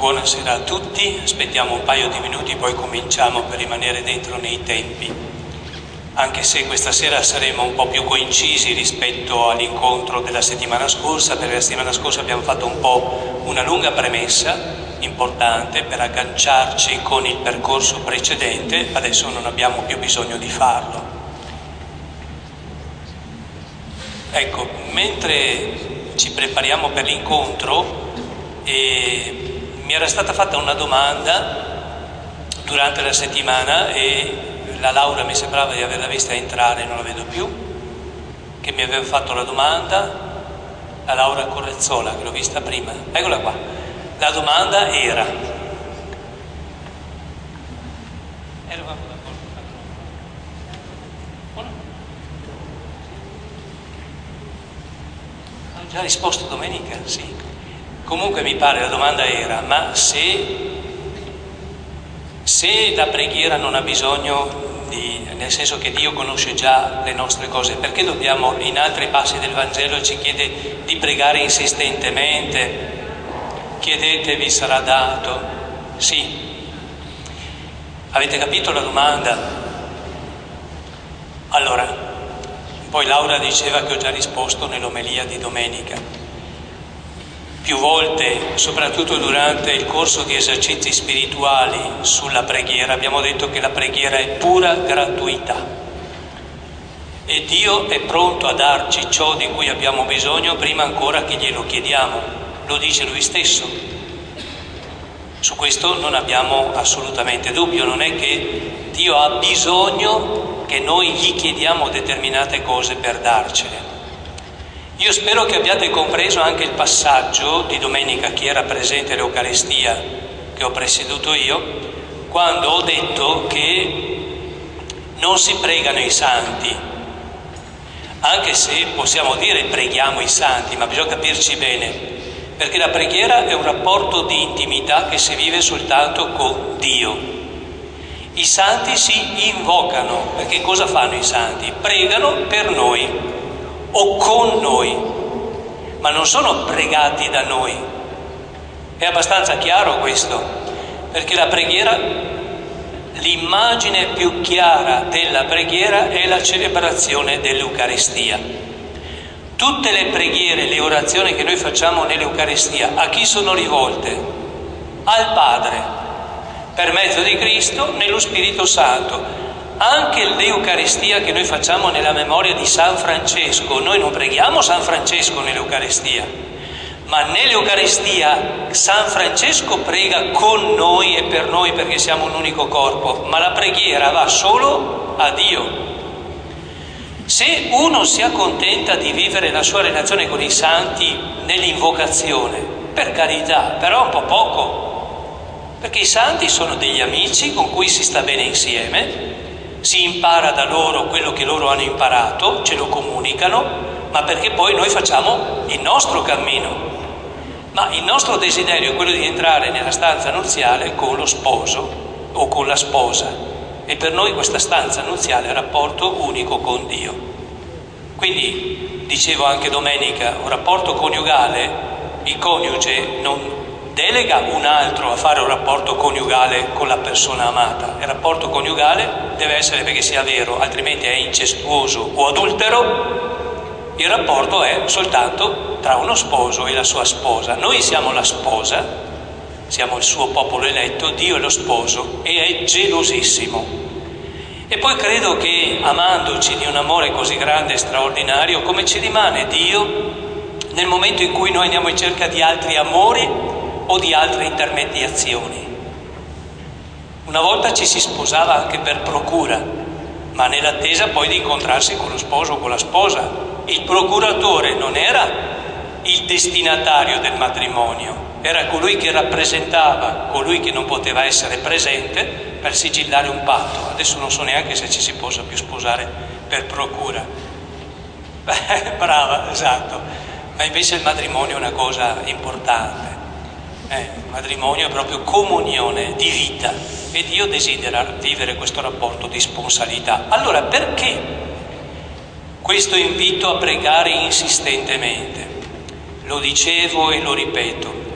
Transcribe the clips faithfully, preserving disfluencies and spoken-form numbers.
Buonasera a tutti, aspettiamo un paio di minuti, poi cominciamo per rimanere dentro nei tempi. Anche se questa sera saremo un po' più coincisi rispetto all'incontro della settimana scorsa, perché la settimana scorsa abbiamo fatto un po' una lunga premessa importante per agganciarci con il percorso precedente, adesso non abbiamo più bisogno di farlo. Ecco, mentre ci prepariamo per l'incontro, eh, mi era stata fatta una domanda durante la settimana e la Laura mi sembrava di averla vista entrare, non la vedo più, che mi aveva fatto la domanda, la Laura Correzzola, che l'ho vista prima, eccola qua. La domanda era, ho già risposto domenica, sì. Comunque mi pare la domanda era, ma se, se la preghiera non ha bisogno di, nel senso che Dio conosce già le nostre cose, perché dobbiamo, in altri passi del Vangelo ci chiede di pregare insistentemente, chiedete vi sarà dato, sì. Avete capito la domanda? Allora, poi Laura diceva che ho già risposto nell'omelia di domenica. Più volte, soprattutto durante il corso di esercizi spirituali sulla preghiera, abbiamo detto che la preghiera è pura gratuità e Dio è pronto a darci ciò di cui abbiamo bisogno prima ancora che glielo chiediamo, lo dice Lui stesso. Su questo non abbiamo assolutamente dubbio, non è che Dio ha bisogno che noi gli chiediamo determinate cose per darcele. Io spero che abbiate compreso anche il passaggio di domenica, chi era presente all'Eucaristia che ho presieduto io, quando ho detto che non si pregano i santi, anche se possiamo dire preghiamo i santi, ma bisogna capirci bene, perché la preghiera è un rapporto di intimità che si vive soltanto con Dio. I santi si invocano, perché cosa fanno i santi? Pregano per noi o con noi, ma non sono pregati da noi. È abbastanza chiaro questo, perché la preghiera, l'immagine più chiara della preghiera è la celebrazione dell'Eucaristia. Tutte le preghiere, le orazioni che noi facciamo nell'Eucaristia, a chi sono rivolte? Al Padre, per mezzo di Cristo, nello Spirito Santo. Anche l'Eucaristia che noi facciamo nella memoria di San Francesco, noi non preghiamo San Francesco nell'Eucaristia, ma nell'Eucaristia San Francesco prega con noi e per noi perché siamo un unico corpo, ma la preghiera va solo a Dio. Se uno si accontenta di vivere la sua relazione con i santi nell'invocazione, per carità, però un po' poco, perché i santi sono degli amici con cui si sta bene insieme, si impara da loro quello che loro hanno imparato, ce lo comunicano, ma perché poi noi facciamo il nostro cammino. Ma il nostro desiderio è quello di entrare nella stanza nuziale con lo sposo o con la sposa, e per noi questa stanza nuziale è un rapporto unico con Dio. Quindi, dicevo anche domenica, un rapporto coniugale, il coniuge non delega un altro a fare un rapporto coniugale con la persona amata. Il rapporto coniugale deve essere perché sia vero, altrimenti è incestuoso o adultero. Il rapporto è soltanto tra uno sposo e la sua sposa. Noi siamo la sposa, siamo il suo popolo eletto, Dio è lo sposo e è gelosissimo. E poi credo che amandoci di un amore così grande e straordinario, come ci rimane Dio nel momento in cui noi andiamo in cerca di altri amori o di altre intermediazioni. Una volta ci si sposava anche per procura, ma nell'attesa poi di incontrarsi con lo sposo o con la sposa. Il procuratore non era il destinatario del matrimonio, era colui che rappresentava colui che non poteva essere presente per sigillare un patto. Adesso non so neanche se ci si possa più sposare per procura. Brava, esatto. Ma invece il matrimonio è una cosa importante. Eh, il matrimonio è proprio comunione di vita e Dio desidera vivere questo rapporto di sponsalità. Allora perché questo invito a pregare insistentemente? Lo dicevo e lo ripeto,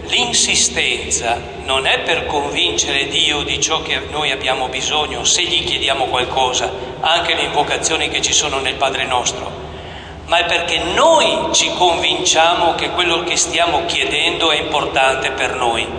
l'insistenza non è per convincere Dio di ciò che noi abbiamo bisogno, se gli chiediamo qualcosa, anche le invocazioni che ci sono nel Padre Nostro, ma è perché noi ci convinciamo che quello che stiamo chiedendo è importante per noi.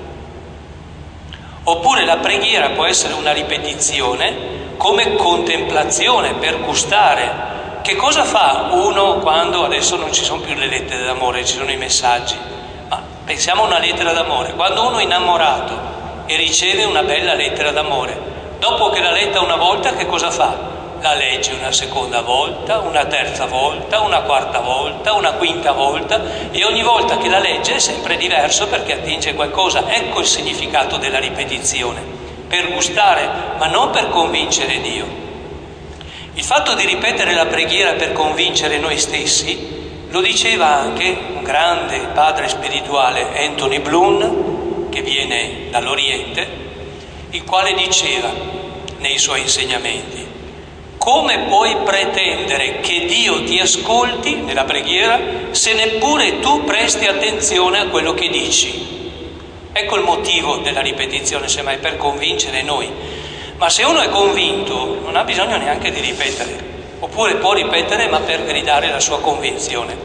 Oppure la preghiera può essere una ripetizione come contemplazione, per gustare. Che cosa fa uno quando adesso non ci sono più le lettere d'amore, ci sono i messaggi? Ma pensiamo a una lettera d'amore. Quando uno è innamorato e riceve una bella lettera d'amore, dopo che l'ha letta una volta, che cosa fa? La legge una seconda volta, una terza volta, una quarta volta, una quinta volta, e ogni volta che la legge è sempre diverso perché attinge qualcosa. Ecco il significato della ripetizione, per gustare, ma non per convincere Dio. Il fatto di ripetere la preghiera per convincere noi stessi lo diceva anche un grande padre spirituale, Anthony Bloom, che viene dall'Oriente, il quale diceva nei suoi insegnamenti: come puoi pretendere che Dio ti ascolti nella preghiera se neppure tu presti attenzione a quello che dici? Ecco il motivo della ripetizione, semmai per convincere noi. Ma se uno è convinto non ha bisogno neanche di ripetere, oppure può ripetere ma per gridare la sua convinzione.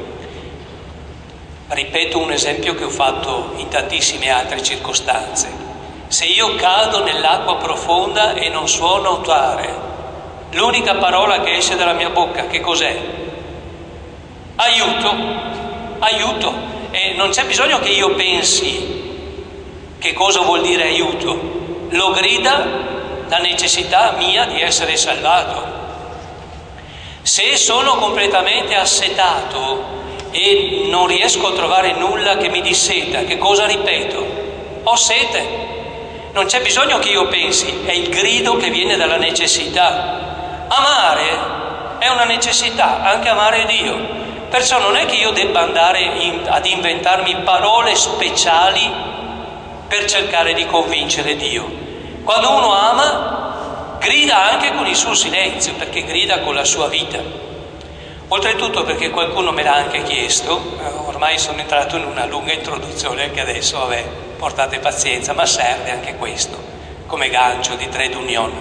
Ripeto un esempio che ho fatto in tantissime altre circostanze. Se io cado nell'acqua profonda e non so nuotare, l'unica parola che esce dalla mia bocca che cos'è? Aiuto, aiuto. E non c'è bisogno che io pensi che cosa vuol dire aiuto. Lo grida la necessità mia di essere salvato. Se sono completamente assetato e non riesco a trovare nulla che mi disseta, che cosa ripeto? Ho sete. Non c'è bisogno che io pensi, è il grido che viene dalla necessità. Amare è una necessità, anche amare Dio. Perciò non è che io debba andare in, ad inventarmi parole speciali per cercare di convincere Dio. Quando uno ama, grida anche con il suo silenzio, perché grida con la sua vita. Oltretutto, perché qualcuno me l'ha anche chiesto, ormai sono entrato in una lunga introduzione che adesso, vabbè, portate pazienza, ma serve anche questo, come gancio di trade union.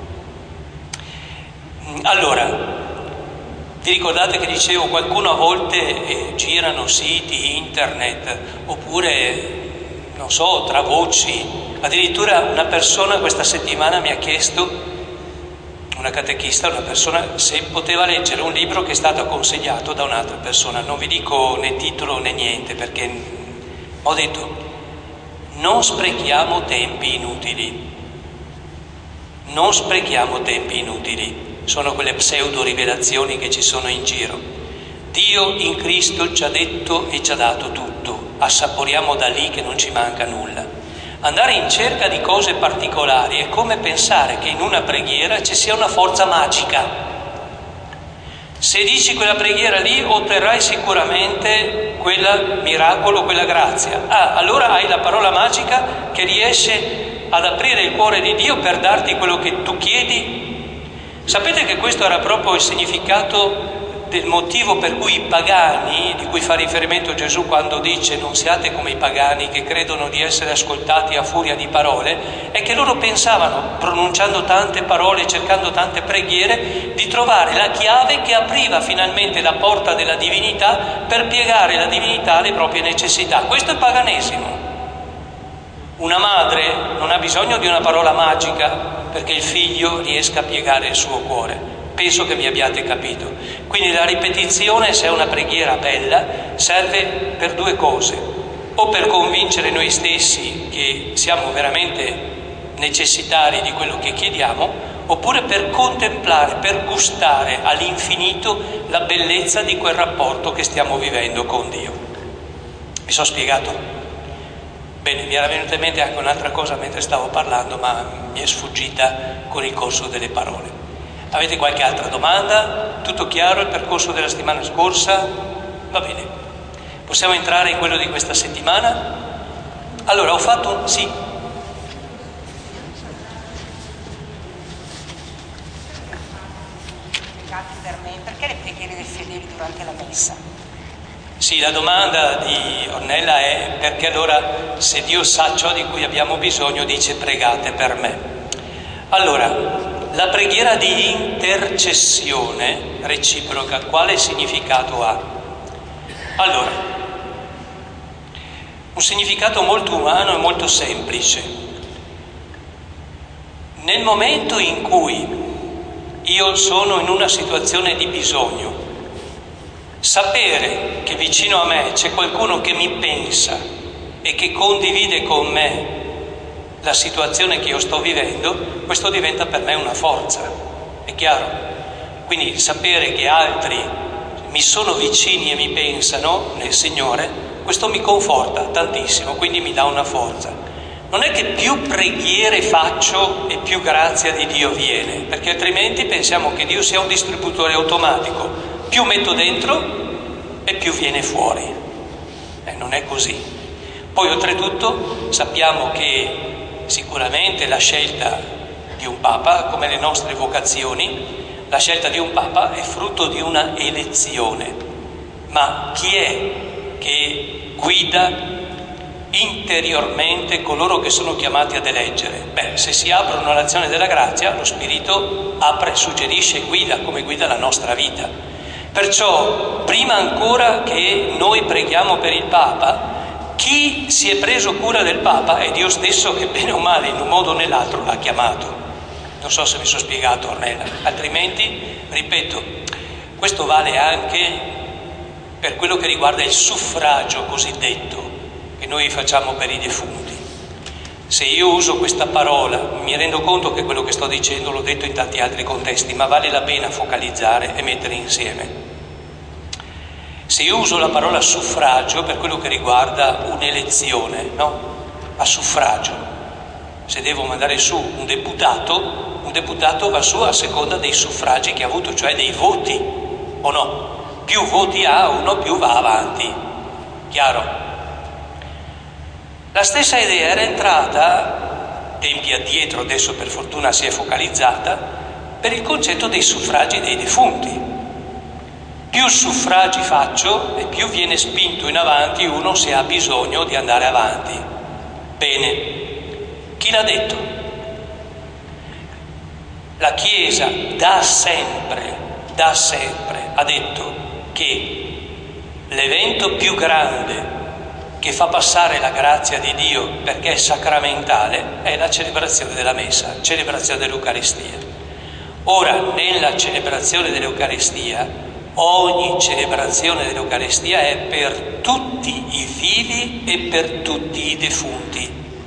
Allora, vi ricordate che dicevo, qualcuno a volte eh, girano siti, internet, oppure, non so, tra voci. Addirittura una persona questa settimana mi ha chiesto, una catechista, una persona, se poteva leggere un libro che è stato consegnato da un'altra persona. Non vi dico né titolo né niente, perché ho detto, non sprechiamo tempi inutili. Non sprechiamo tempi inutili. Sono quelle pseudo rivelazioni che ci sono in giro. Dio in Cristo ci ha detto e ci ha dato tutto. Assaporiamo da lì che non ci manca nulla. Andare in cerca di cose particolari è come pensare che in una preghiera ci sia una forza magica. Se dici quella preghiera lì otterrai sicuramente quel miracolo, quella grazia. Ah, allora hai la parola magica che riesce ad aprire il cuore di Dio per darti quello che tu chiedi? Sapete che questo era proprio il significato del motivo per cui i pagani, di cui fa riferimento Gesù quando dice non siate come i pagani che credono di essere ascoltati a furia di parole, è che loro pensavano, pronunciando tante parole, cercando tante preghiere, di trovare la chiave che apriva finalmente la porta della divinità per piegare la divinità alle proprie necessità. Questo è paganesimo. Una madre non ha bisogno di una parola magica perché il figlio riesca a piegare il suo cuore. Penso che mi abbiate capito. Quindi la ripetizione, se è una preghiera bella, serve per due cose: o per convincere noi stessi che siamo veramente necessitari di quello che chiediamo, oppure per contemplare, per gustare all'infinito la bellezza di quel rapporto che stiamo vivendo con Dio. Mi sono spiegato? Bene, mi era venuta in mente anche un'altra cosa mentre stavo parlando, ma mi è sfuggita con il corso delle parole. Avete qualche altra domanda? Tutto chiaro il percorso della settimana scorsa? Va bene. Possiamo entrare in quello di questa settimana? Allora, ho fatto un... Sì. Per me, perché le preghiere dei fedeli durante la messa? Sì, la domanda di Ornella è: perché allora, se Dio sa ciò di cui abbiamo bisogno, dice pregate per me? Allora, la preghiera di intercessione reciproca, quale significato ha? Allora, un significato molto umano e molto semplice. Nel momento in cui io sono in una situazione di bisogno, sapere che vicino a me c'è qualcuno che mi pensa e che condivide con me la situazione che io sto vivendo, questo diventa per me una forza, è chiaro? Quindi sapere che altri mi sono vicini e mi pensano nel Signore, questo mi conforta tantissimo, quindi mi dà una forza. Non è che più preghiere faccio e più grazia di Dio viene, perché altrimenti pensiamo che Dio sia un distributore automatico. Più metto dentro e più viene fuori. Eh, non è così. Poi oltretutto sappiamo che sicuramente la scelta di un Papa, come le nostre vocazioni, la scelta di un Papa è frutto di una elezione. Ma chi è che guida interiormente coloro che sono chiamati ad eleggere? Beh, se si aprono all'azione della grazia, lo Spirito apre, suggerisce e guida, come guida la nostra vita. Perciò, prima ancora che noi preghiamo per il Papa, chi si è preso cura del Papa è Dio stesso che, bene o male, in un modo o nell'altro l'ha chiamato. Non so se mi sono spiegato, Ornella. Altrimenti, ripeto, questo vale anche per quello che riguarda il suffragio cosiddetto che noi facciamo per i defunti. Se io uso questa parola, mi rendo conto che quello che sto dicendo l'ho detto in tanti altri contesti, ma vale la pena focalizzare e mettere insieme. Se io uso la parola suffragio per quello che riguarda un'elezione, no? A suffragio. Se devo mandare su un deputato, un deputato va su a seconda dei suffragi che ha avuto, cioè dei voti, o no? Più voti ha uno, più va avanti. Chiaro? La stessa idea era entrata, tempi addietro, adesso per fortuna si è focalizzata, per il concetto dei suffragi dei defunti. Più suffragi faccio e più viene spinto in avanti uno se ha bisogno di andare avanti. Bene, chi l'ha detto? La Chiesa da sempre, da sempre ha detto che l'evento più grande che fa passare la grazia di Dio perché è sacramentale è la celebrazione della Messa, celebrazione dell'Eucaristia. Ora, nella celebrazione dell'Eucaristia, ogni celebrazione dell'Eucaristia è per tutti i vivi e per tutti i defunti.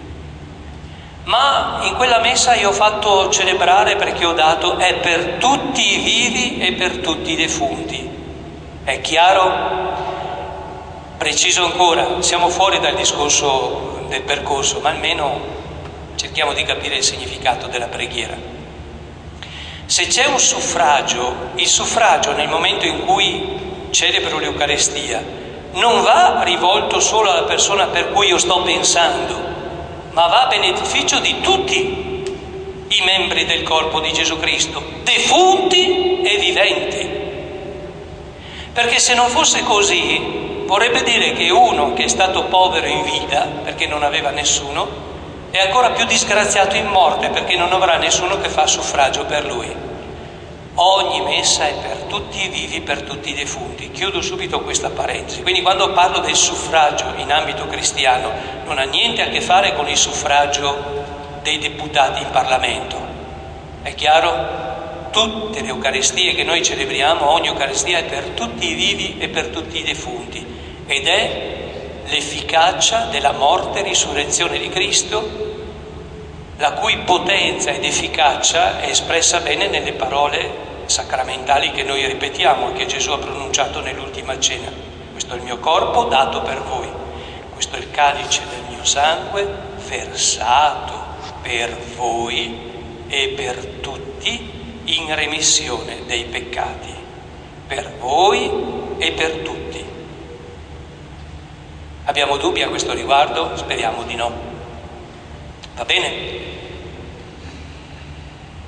Ma in quella Messa io ho fatto celebrare perché ho dato è per tutti i vivi e per tutti i defunti. È chiaro? Preciso ancora, siamo fuori dal discorso del percorso, ma almeno cerchiamo di capire il significato della preghiera. Se c'è un suffragio, il suffragio nel momento in cui celebro l'Eucaristia non va rivolto solo alla persona per cui io sto pensando, ma va a beneficio di tutti i membri del corpo di Gesù Cristo, defunti e viventi. Perché se non fosse così, vorrebbe dire che uno che è stato povero in vita, perché non aveva nessuno, è ancora più disgraziato in morte, perché non avrà nessuno che fa suffragio per lui. Ogni messa è per tutti i vivi, per tutti i defunti. Chiudo subito questa parentesi. Quindi quando parlo del suffragio in ambito cristiano, non ha niente a che fare con il suffragio dei deputati in Parlamento. È chiaro? Tutte le Eucaristie che noi celebriamo, ogni Eucaristia è per tutti i vivi e per tutti i defunti, ed è l'efficacia della morte e risurrezione di Cristo, la cui potenza ed efficacia è espressa bene nelle parole sacramentali che noi ripetiamo e che Gesù ha pronunciato nell'ultima cena. Questo è il mio corpo dato per voi, questo è il calice del mio sangue versato per voi e per tutti in remissione dei peccati, per voi e per tutti. Abbiamo dubbi a questo riguardo? Speriamo di no. Va bene?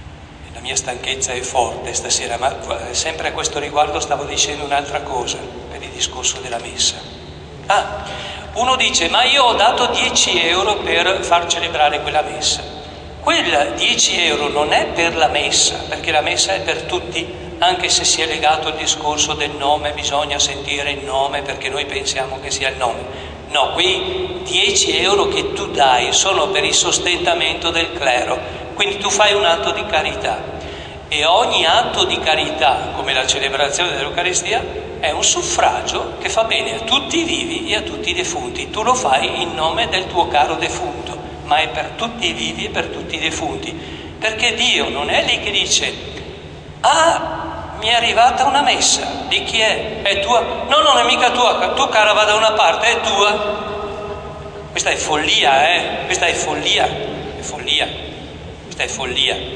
La mia stanchezza è forte stasera, ma sempre a questo riguardo stavo dicendo un'altra cosa. per il discorso della messa. Ah, uno dice, ma io ho dato dieci euro per far celebrare quella messa. Quel dieci euro non è per la messa, perché la messa è per tutti, anche se si è legato al discorso del nome, bisogna sentire il nome perché noi pensiamo che sia il nome. No, quei dieci euro che tu dai sono per il sostentamento del clero, quindi tu fai un atto di carità. E ogni atto di carità, come la celebrazione dell'Eucaristia, è un suffragio che fa bene a tutti i vivi e a tutti i defunti. Tu lo fai in nome del tuo caro defunto, ma è per tutti i vivi e per tutti i defunti. Perché Dio non è lì che dice, ah, mi è arrivata una messa, di chi è? È tua? No, non è mica tua, tu cara va da una parte, è tua. Questa è follia, eh? Questa è follia, è follia, questa è follia.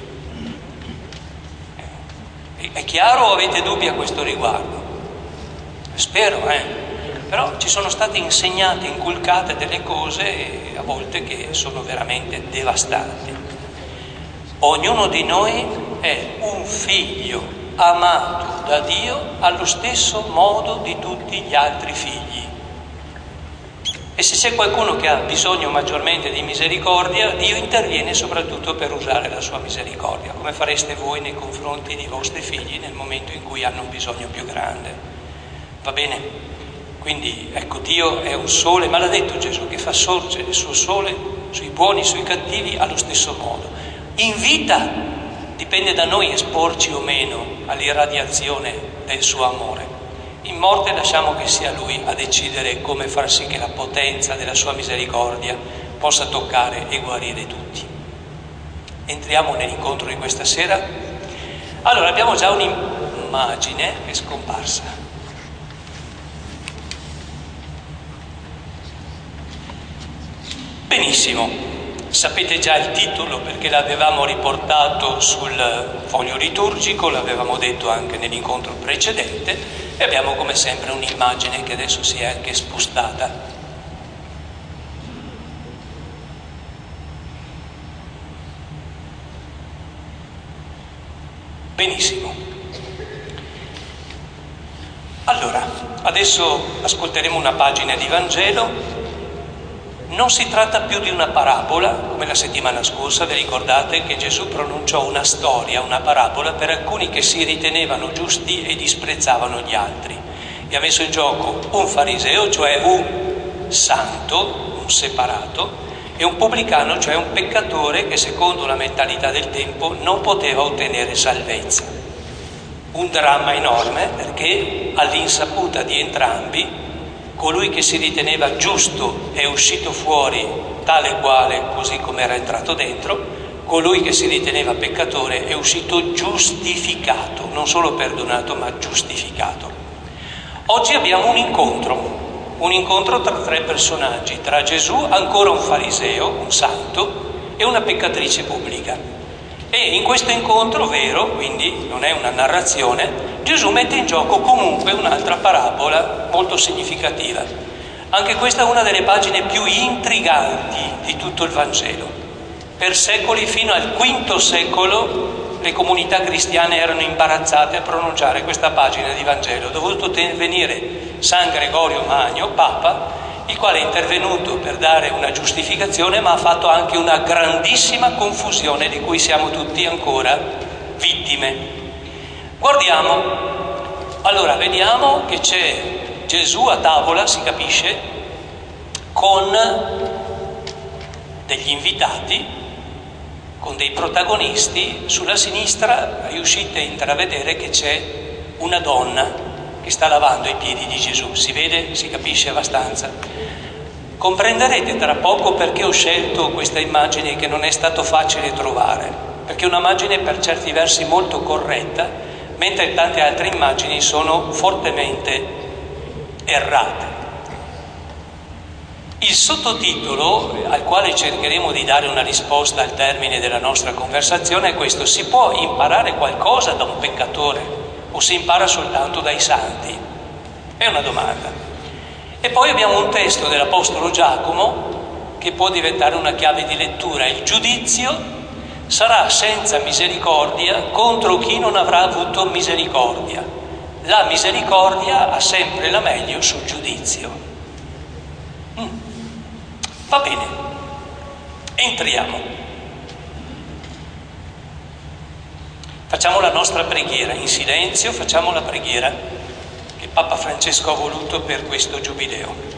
È chiaro o avete dubbi a questo riguardo? Spero, eh? Però ci sono state insegnate, inculcate delle cose a volte che sono veramente devastanti. Ognuno di noi è un figlio amato da Dio allo stesso modo di tutti gli altri figli. E se c'è qualcuno che ha bisogno maggiormente di misericordia, Dio interviene soprattutto per usare la sua misericordia, come fareste voi nei confronti dei vostri figli nel momento in cui hanno un bisogno più grande. Va bene? Quindi, ecco, Dio è un sole, ma l'ha detto Gesù, che fa sorgere il suo sole sui buoni e sui cattivi allo stesso modo. In vita dipende da noi esporci o meno all'irradiazione del suo amore. In morte lasciamo che sia Lui a decidere come far sì che la potenza della sua misericordia possa toccare e guarire tutti. Entriamo nell'incontro di questa sera. Allora, abbiamo già un'immagine che è scomparsa. Benissimo. Sapete già il titolo perché l'avevamo riportato sul foglio liturgico, l'avevamo detto anche nell'incontro precedente, e abbiamo come sempre un'immagine che adesso si è anche spostata. Benissimo. Allora, adesso ascolteremo una pagina di Vangelo. Non si tratta più di una parabola, come la settimana scorsa, vi ricordate che Gesù pronunciò una storia, una parabola per alcuni che si ritenevano giusti e disprezzavano gli altri. E ha messo in gioco un fariseo, cioè un santo, un separato, e un pubblicano, cioè un peccatore che secondo la mentalità del tempo non poteva ottenere salvezza. Un dramma enorme perché all'insaputa di entrambi colui che si riteneva giusto è uscito fuori tale quale, così come era entrato dentro, colui che si riteneva peccatore è uscito giustificato, non solo perdonato ma giustificato. Oggi abbiamo un incontro, un incontro tra tre personaggi, tra Gesù, ancora un fariseo, un santo, e una peccatrice pubblica. E in questo incontro vero, quindi non è una narrazione, Gesù mette in gioco comunque un'altra parabola molto significativa. Anche questa è una delle pagine più intriganti di tutto il Vangelo. Per secoli, fino al quinto secolo, le comunità cristiane erano imbarazzate a pronunciare questa pagina di Vangelo. È dovuto venire San Gregorio Magno, Papa, il quale è intervenuto per dare una giustificazione, ma ha fatto anche una grandissima confusione di cui siamo tutti ancora vittime. Guardiamo, allora vediamo che c'è Gesù a tavola, si capisce, con degli invitati, con dei protagonisti. Sulla sinistra riuscite a intravedere che c'è una donna che sta lavando i piedi di Gesù, si vede, si capisce abbastanza. Comprenderete tra poco perché ho scelto questa immagine che non è stato facile trovare, perché è un'immagine per certi versi molto corretta, mentre tante altre immagini sono fortemente errate. Il sottotitolo al quale cercheremo di dare una risposta al termine della nostra conversazione è questo: si può imparare qualcosa da un peccatore o si impara soltanto dai santi? È una domanda. E poi abbiamo un testo dell'Apostolo Giacomo che può diventare una chiave di lettura: il giudizio sarà senza misericordia contro chi non avrà avuto misericordia. la misericordia ha sempre la meglio sul giudizio. Mm. Va bene, entriamo. Facciamo la nostra preghiera in silenzio, facciamo la preghiera che Papa Francesco ha voluto per questo giubileo.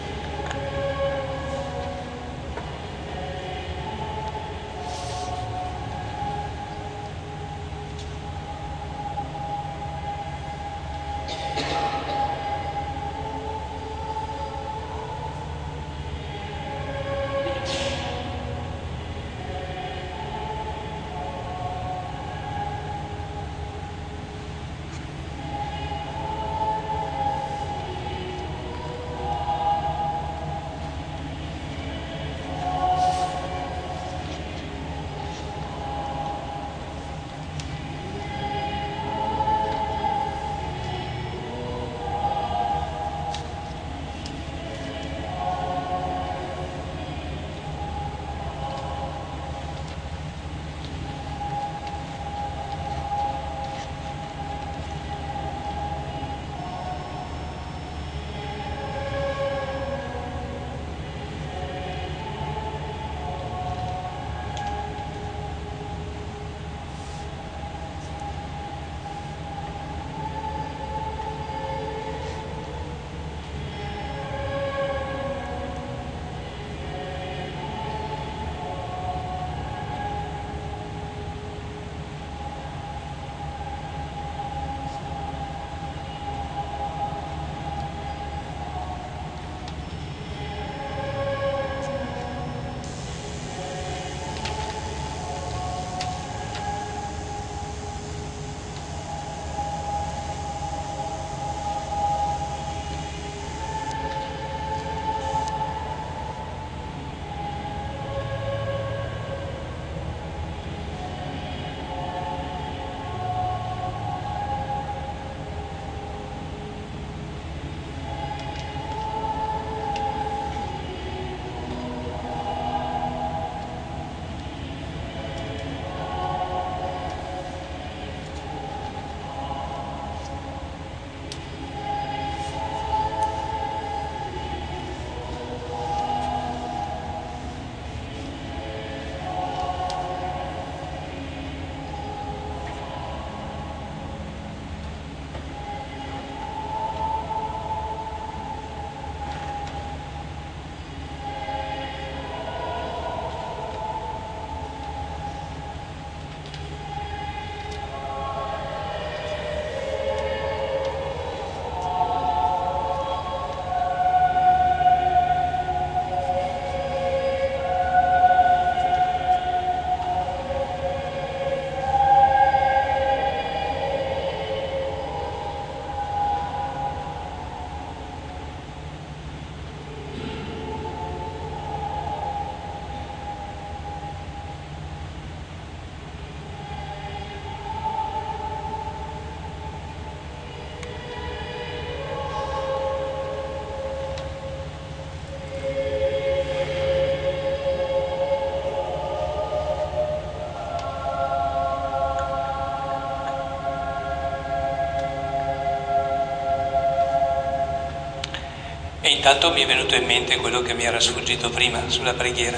E intanto mi è venuto in mente quello che mi era sfuggito prima sulla preghiera.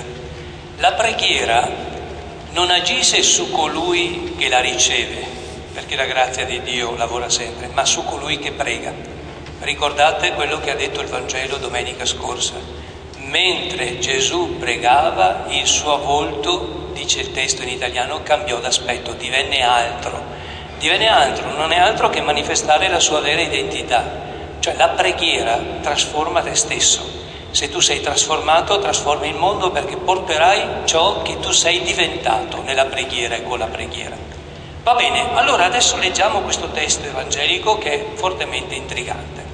La preghiera non agisce su colui che la riceve, perché la grazia di Dio lavora sempre, ma su colui che prega. Ricordate quello che ha detto il Vangelo domenica scorsa. Mentre Gesù pregava, il suo volto, dice il testo in italiano, cambiò d'aspetto, divenne altro. Divenne altro, non è altro che manifestare la sua vera identità. Cioè la preghiera trasforma te stesso. Se tu sei trasformato, trasformi il mondo, perché porterai ciò che tu sei diventato nella preghiera e con la preghiera. Va bene, allora adesso leggiamo questo testo evangelico che è fortemente intrigante.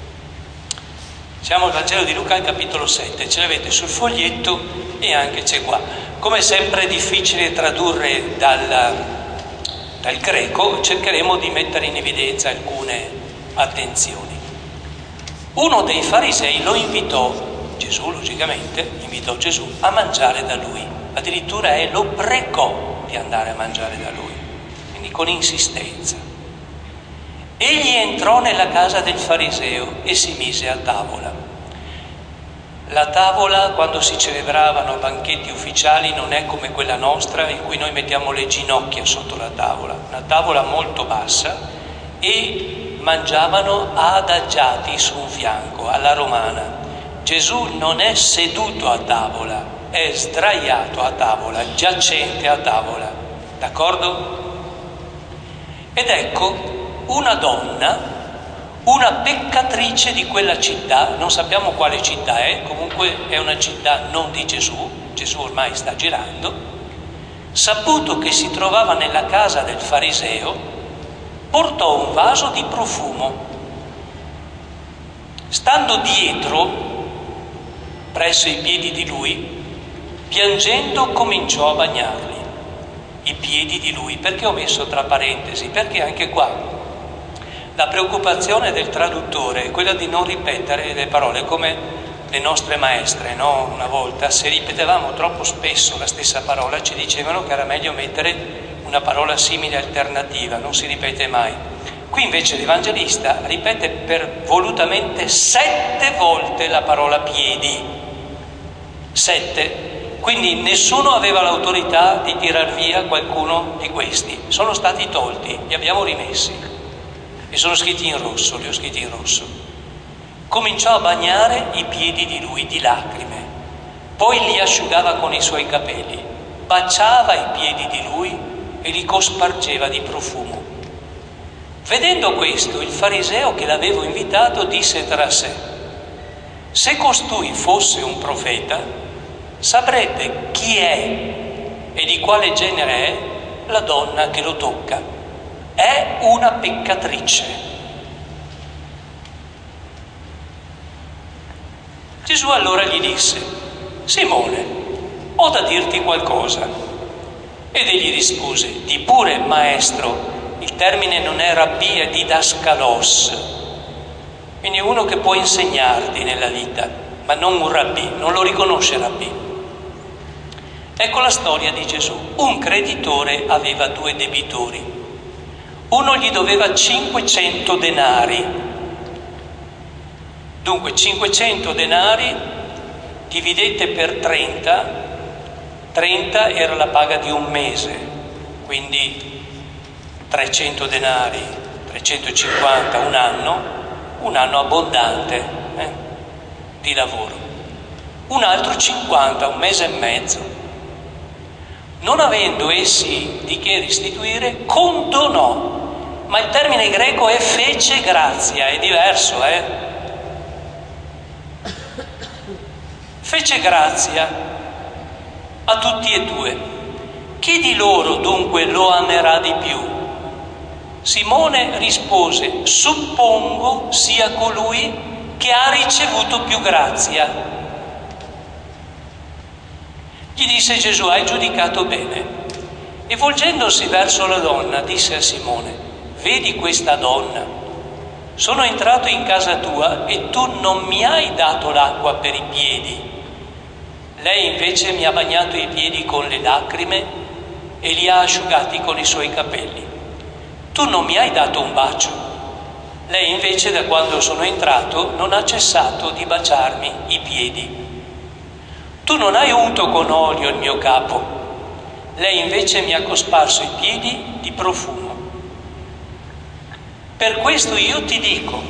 Siamo al Vangelo di Luca, al capitolo sette, ce l'avete sul foglietto e anche c'è qua. Come sempre è difficile tradurre dal, dal greco, cercheremo di mettere in evidenza alcune attenzioni. Uno dei farisei lo invitò, Gesù logicamente, invitò Gesù a mangiare da lui, addirittura è, lo pregò di andare a mangiare da lui, quindi con insistenza. Egli entrò nella casa del fariseo e si mise a tavola. La tavola, quando si celebravano banchetti ufficiali, non è come quella nostra in cui noi mettiamo le ginocchia sotto la tavola, una tavola molto bassa, e mangiavano adagiati su un fianco, alla romana. Gesù non è seduto a tavola, è sdraiato a tavola, giacente a tavola, d'accordo? Ed ecco una donna, una peccatrice di quella città, non sappiamo quale città è, comunque è una città non di Gesù, Gesù ormai sta girando, saputo che si trovava nella casa del fariseo, portò un vaso di profumo. Stando dietro, presso i piedi di lui, piangendo cominciò a bagnarli, i piedi di lui. Perché ho messo tra parentesi? Perché anche qua la preoccupazione del traduttore è quella di non ripetere le parole, come le nostre maestre, no? Una volta, se ripetevamo troppo spesso la stessa parola, ci dicevano che era meglio mettere una parola simile alternativa, non si ripete mai. Qui invece l'Evangelista ripete per volutamente sette volte la parola piedi, sette. Quindi nessuno aveva l'autorità di tirar via qualcuno di questi, sono stati tolti, li abbiamo rimessi. E sono scritti in rosso, li ho scritti in rosso. Cominciò a bagnare i piedi di lui di lacrime, poi li asciugava con i suoi capelli, baciava i piedi di lui e li cospargeva di profumo. Vedendo questo, il fariseo che l'avevo invitato disse tra sé: se costui fosse un profeta, saprebbe chi è e di quale genere è la donna che lo tocca. È una peccatrice. Gesù allora gli disse: Simone, ho da dirti qualcosa. Ed egli rispose: di pure, maestro. Il termine non è rabbì, è didaskalos, quindi uno che può insegnarti nella vita, ma non un rabbì, non lo riconosce rabbì. Ecco la storia di Gesù. Un creditore aveva due debitori. Uno gli doveva cinquecento denari. Dunque cinquecento denari dividete per trenta, trenta era la paga di un mese, quindi trecento denari, trecentocinquanta, un anno, un anno abbondante eh, di lavoro. Un altro cinquanta, un mese e mezzo. Non avendo essi di che restituire, condonò. Ma il termine greco è fece grazia, è diverso, eh? Fece grazia a tutti e due. Chi di loro dunque lo amerà di più? Simone rispose: suppongo sia colui che ha ricevuto più grazia. Gli disse Gesù: hai giudicato bene. E volgendosi verso la donna disse a Simone: vedi questa donna? Sono entrato in casa tua e tu non mi hai dato l'acqua per i piedi. Lei invece mi ha bagnato i piedi con le lacrime e li ha asciugati con i suoi capelli. Tu non mi hai dato un bacio. Lei invece, da quando sono entrato, non ha cessato di baciarmi i piedi. Tu non hai unto con olio il mio capo. Lei invece mi ha cosparso i piedi di profumo. Per questo io ti dico,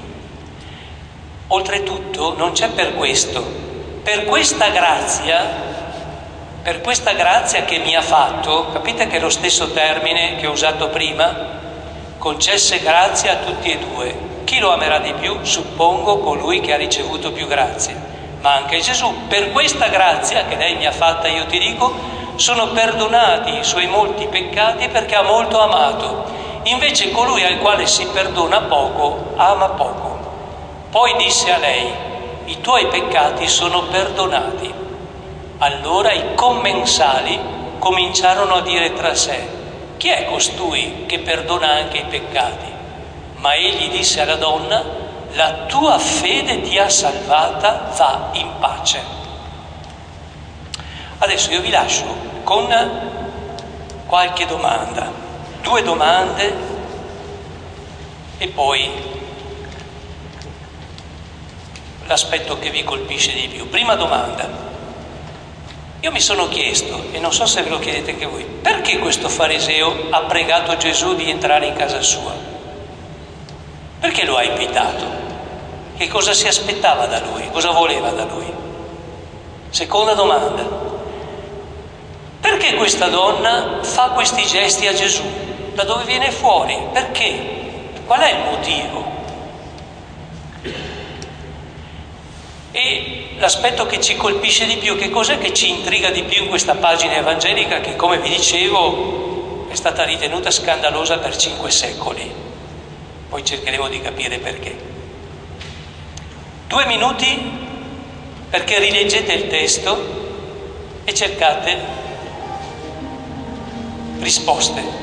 oltretutto non c'è per questo, per questa grazia, per questa grazia che mi ha fatto, capite che è lo stesso termine che ho usato prima, concesse grazia a tutti e due. Chi lo amerà di più? Suppongo colui che ha ricevuto più grazia. Ma anche Gesù, per questa grazia che lei mi ha fatta, io ti dico, sono perdonati i suoi molti peccati perché ha molto amato. Invece colui al quale si perdona poco, ama poco. Poi disse a lei: i tuoi peccati sono perdonati. Allora i commensali cominciarono a dire tra sé: chi è costui che perdona anche i peccati? Ma egli disse alla donna: la tua fede ti ha salvata, va in pace. Adesso io vi lascio con qualche domanda. Due domande E poi l'aspetto che vi colpisce di più. Prima domanda. Io mi sono chiesto, e non so se ve lo chiedete anche voi, perché questo fariseo ha pregato Gesù di entrare in casa sua? Perché lo ha invitato? Che cosa si aspettava da lui? Cosa voleva da lui? Seconda domanda. Perché questa donna fa questi gesti a Gesù? Da dove viene fuori? Perché? Qual è il motivo? E l'aspetto che ci colpisce di più, che cos'è che ci intriga di più in questa pagina evangelica che, come vi dicevo, è stata ritenuta scandalosa per cinque secoli? Poi cercheremo di capire perché. Due minuti perché rileggete il testo e cercate risposte.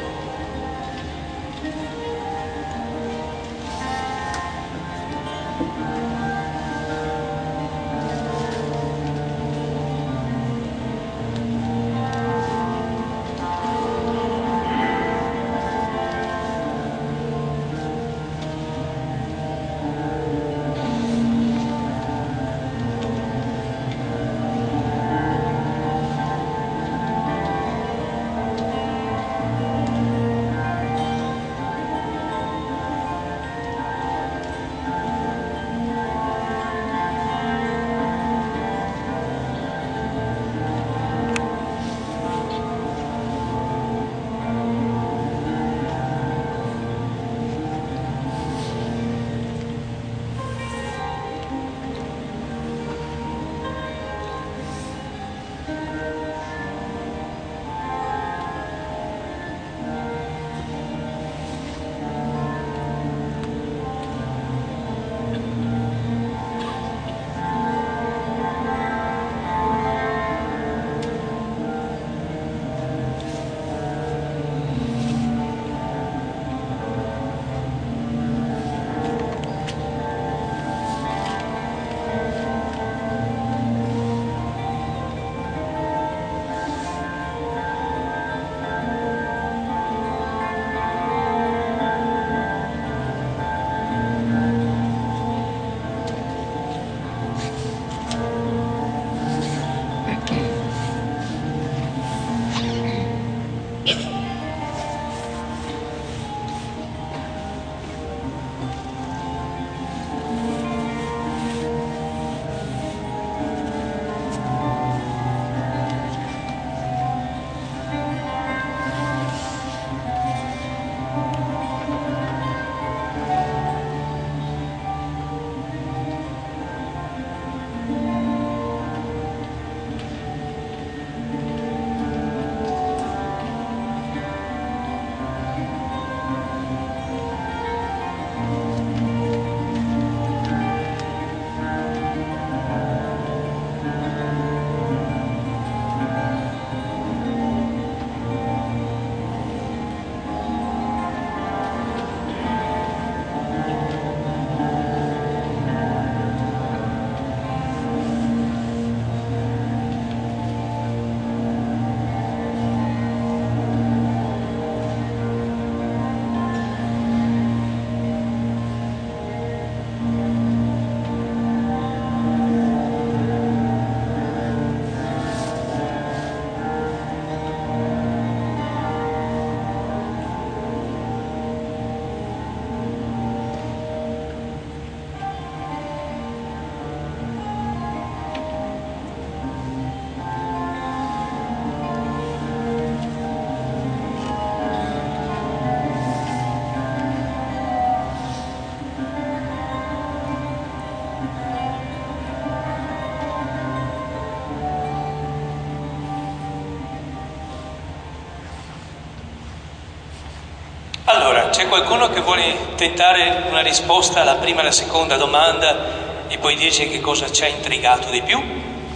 Allora, c'è qualcuno che vuole tentare una risposta alla prima e alla seconda domanda e poi dirci che cosa ci ha intrigato di più?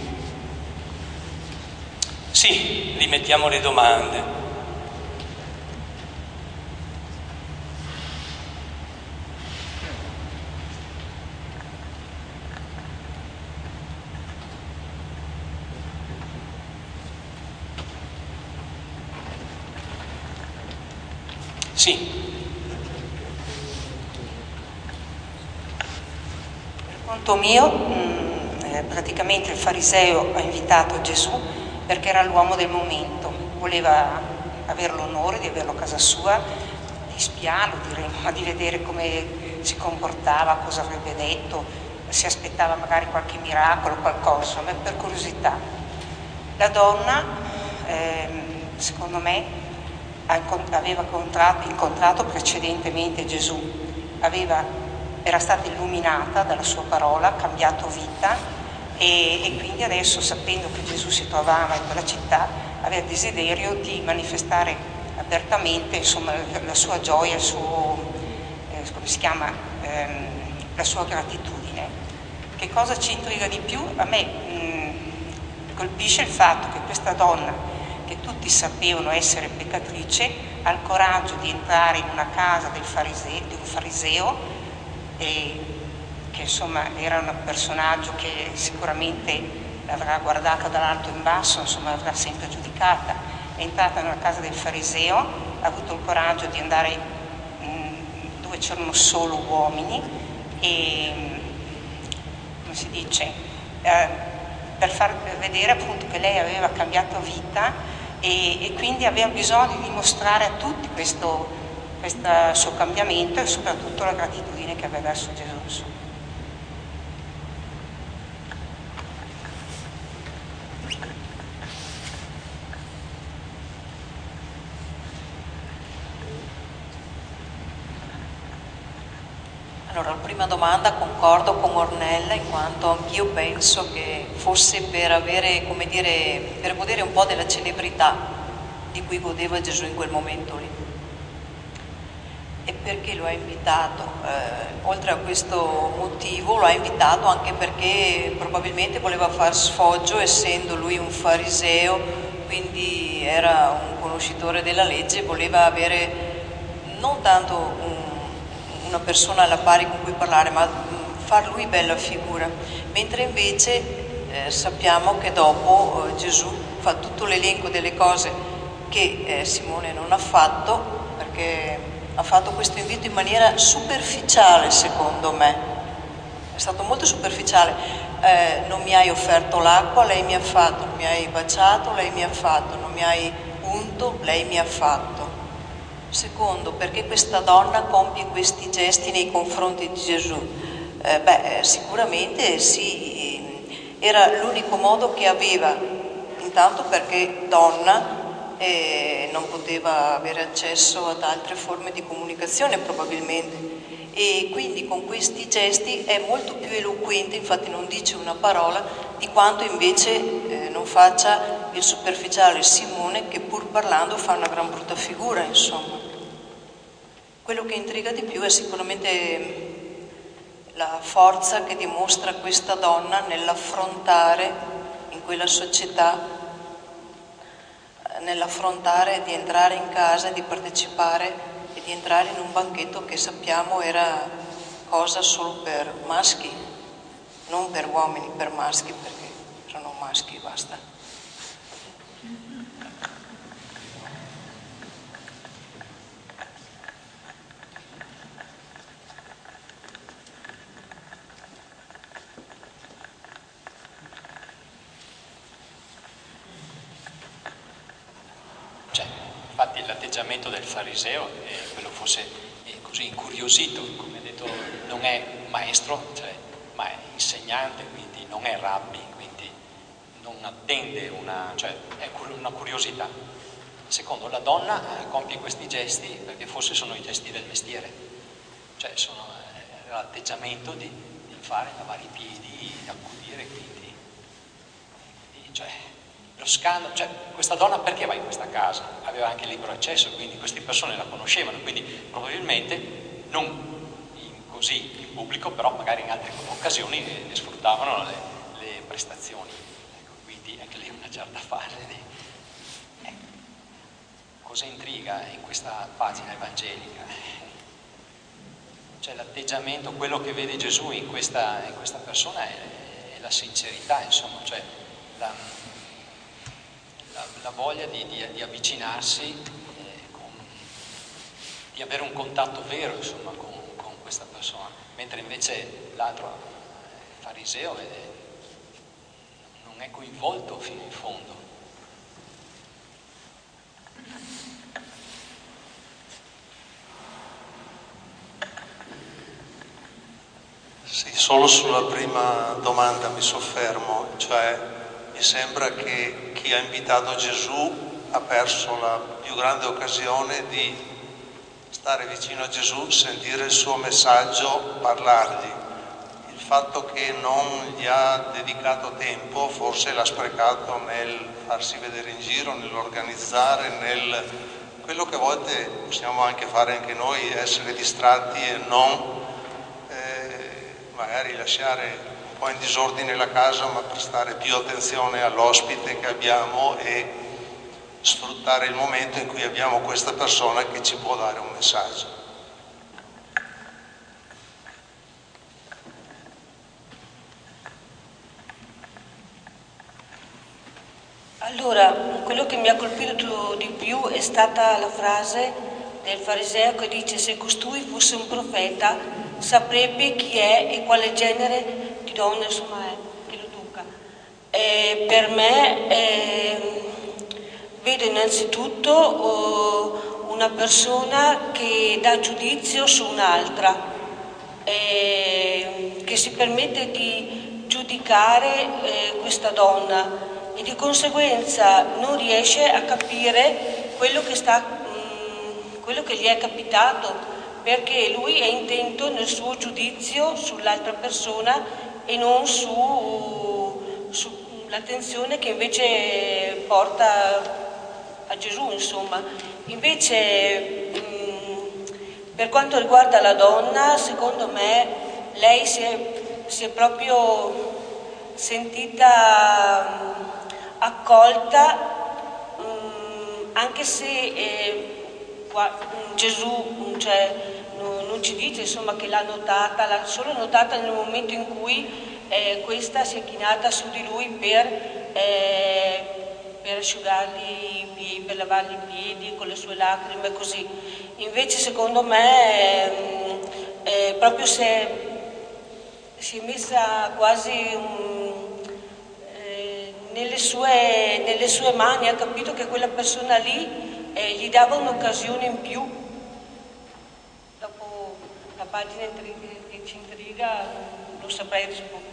Sì, rimettiamo le domande. Sì. Conto mio, mh, eh, praticamente il fariseo ha invitato Gesù perché era l'uomo del momento, voleva avere l'onore di averlo a casa sua, di spiarlo, diremmo, ma di vedere come si comportava, cosa avrebbe detto, si aspettava magari qualche miracolo, qualcosa, ma per curiosità. La donna, ehm, secondo me, aveva incontrato, incontrato precedentemente Gesù, aveva, era stata illuminata dalla sua parola, cambiato vita e, e quindi adesso, sapendo che Gesù si trovava in quella città, aveva il desiderio di manifestare apertamente, insomma, la sua gioia, il suo, eh, come si chiama, ehm, la sua gratitudine. Che cosa ci intriga di più? A me mh, colpisce il fatto che questa donna, che tutti sapevano essere peccatrice, ha il coraggio di entrare in una casa del fariseo, di un fariseo, e, che insomma era un personaggio che sicuramente l'avrà guardata dall'alto in basso, insomma l'avrà sempre giudicata. È entrata nella casa del fariseo, ha avuto il coraggio di andare mh, dove c'erano solo uomini e, come si dice, eh, per far vedere appunto che lei aveva cambiato vita e, e quindi aveva bisogno di dimostrare a tutti questo, questo suo cambiamento e soprattutto la gratitudine che aveva verso Gesù. Allora, la prima domanda concordo con Ornella, in quanto anch'io penso che fosse per avere, come dire, per godere un po' della celebrità di cui godeva Gesù in quel momento lì. E perché lo ha invitato? Eh, oltre a questo motivo lo ha invitato anche perché probabilmente voleva far sfoggio, essendo lui un fariseo, quindi era un conoscitore della legge, voleva avere non tanto un una persona alla pari con cui parlare, ma far lui bella figura, mentre invece eh, sappiamo che dopo eh, Gesù fa tutto l'elenco delle cose che eh, Simone non ha fatto, perché ha fatto questo invito in maniera superficiale, secondo me, è stato molto superficiale. Eh, non mi hai offerto l'acqua, lei mi ha fatto, non mi hai baciato, lei mi ha fatto, non mi hai unto, lei mi ha fatto. Secondo, perché questa donna compie questi gesti nei confronti di Gesù? Eh, beh, sicuramente sì, era l'unico modo che aveva, intanto perché donna eh, non poteva avere accesso ad altre forme di comunicazione probabilmente, e quindi con questi gesti è molto più eloquente, infatti non dice una parola, di quanto invece eh, non faccia il superficiale Simone, che pur parlando fa una gran brutta figura, insomma. Quello che intriga di più è sicuramente la forza che dimostra questa donna nell'affrontare in quella società, nell'affrontare di entrare in casa, di partecipare e di entrare in un banchetto che sappiamo era cosa solo per maschi, non per uomini, per maschi, perché erano maschi e basta. Infatti l'atteggiamento del fariseo è quello fosse è così incuriosito, come detto, non è maestro, cioè, ma è insegnante, quindi non è rabbi, quindi non attende una, cioè è una curiosità. Secondo, la donna compie questi gesti perché forse sono i gesti del mestiere, cioè sono eh, l'atteggiamento di, di fare, lavare i piedi, di accudire, quindi, quindi cioè, lo scandalo, cioè questa donna perché va in questa casa? Aveva anche libero accesso, quindi queste persone la conoscevano, quindi probabilmente non in, così in pubblico, però magari in altre occasioni ne, ne sfruttavano le, le prestazioni. Ecco, quindi anche lì una certa fase di... Ecco. Cosa intriga in questa pagina evangelica? Cioè l'atteggiamento, quello che vede Gesù in questa, in questa persona è, è la sincerità, insomma, cioè la... la voglia di, di, di avvicinarsi, eh, con, di avere un contatto vero insomma con, con questa persona, mentre invece l'altro fariseo è, non è coinvolto fino in fondo. Sì, solo sulla prima domanda mi soffermo, cioè mi sembra che chi ha invitato Gesù ha perso la più grande occasione di stare vicino a Gesù, sentire il suo messaggio, parlargli. Il fatto che non gli ha dedicato tempo forse l'ha sprecato nel farsi vedere in giro, nell'organizzare, nel quello che a volte possiamo anche fare anche noi, essere distratti e non magari lasciare un po' in disordine la casa, ma prestare più attenzione all'ospite che abbiamo e sfruttare il momento in cui abbiamo questa persona che ci può dare un messaggio. Allora, quello che mi ha colpito di più è stata la frase del fariseo che dice: se costui fosse un profeta saprebbe chi è e quale genere di donna insomma è, che lo tocca. E per me eh, vedo innanzitutto oh, una persona che dà giudizio su un'altra, eh, che si permette di giudicare eh, questa donna e di conseguenza non riesce a capire quello che, sta, mh, quello che gli è capitato, perché lui è intento nel suo giudizio sull'altra persona e non su, su l'attenzione che invece porta a Gesù, insomma. Invece mh, per quanto riguarda la donna, secondo me lei si è, si è proprio sentita mh, accolta, mh, anche se eh, qua, mh, Gesù cioè, non, non ci dice insomma che l'ha notata, l'ha solo notata nel momento in cui eh, questa si è chinata su di lui per, eh, per asciugargli i piedi, per lavargli i piedi con le sue lacrime, così. Invece secondo me eh, eh, proprio si è, si è messa quasi um, eh, nelle, sue, nelle sue mani, ha capito che quella persona lì eh, gli dava un'occasione in più. Dopo la pagina che ci intriga non saprei rispondere.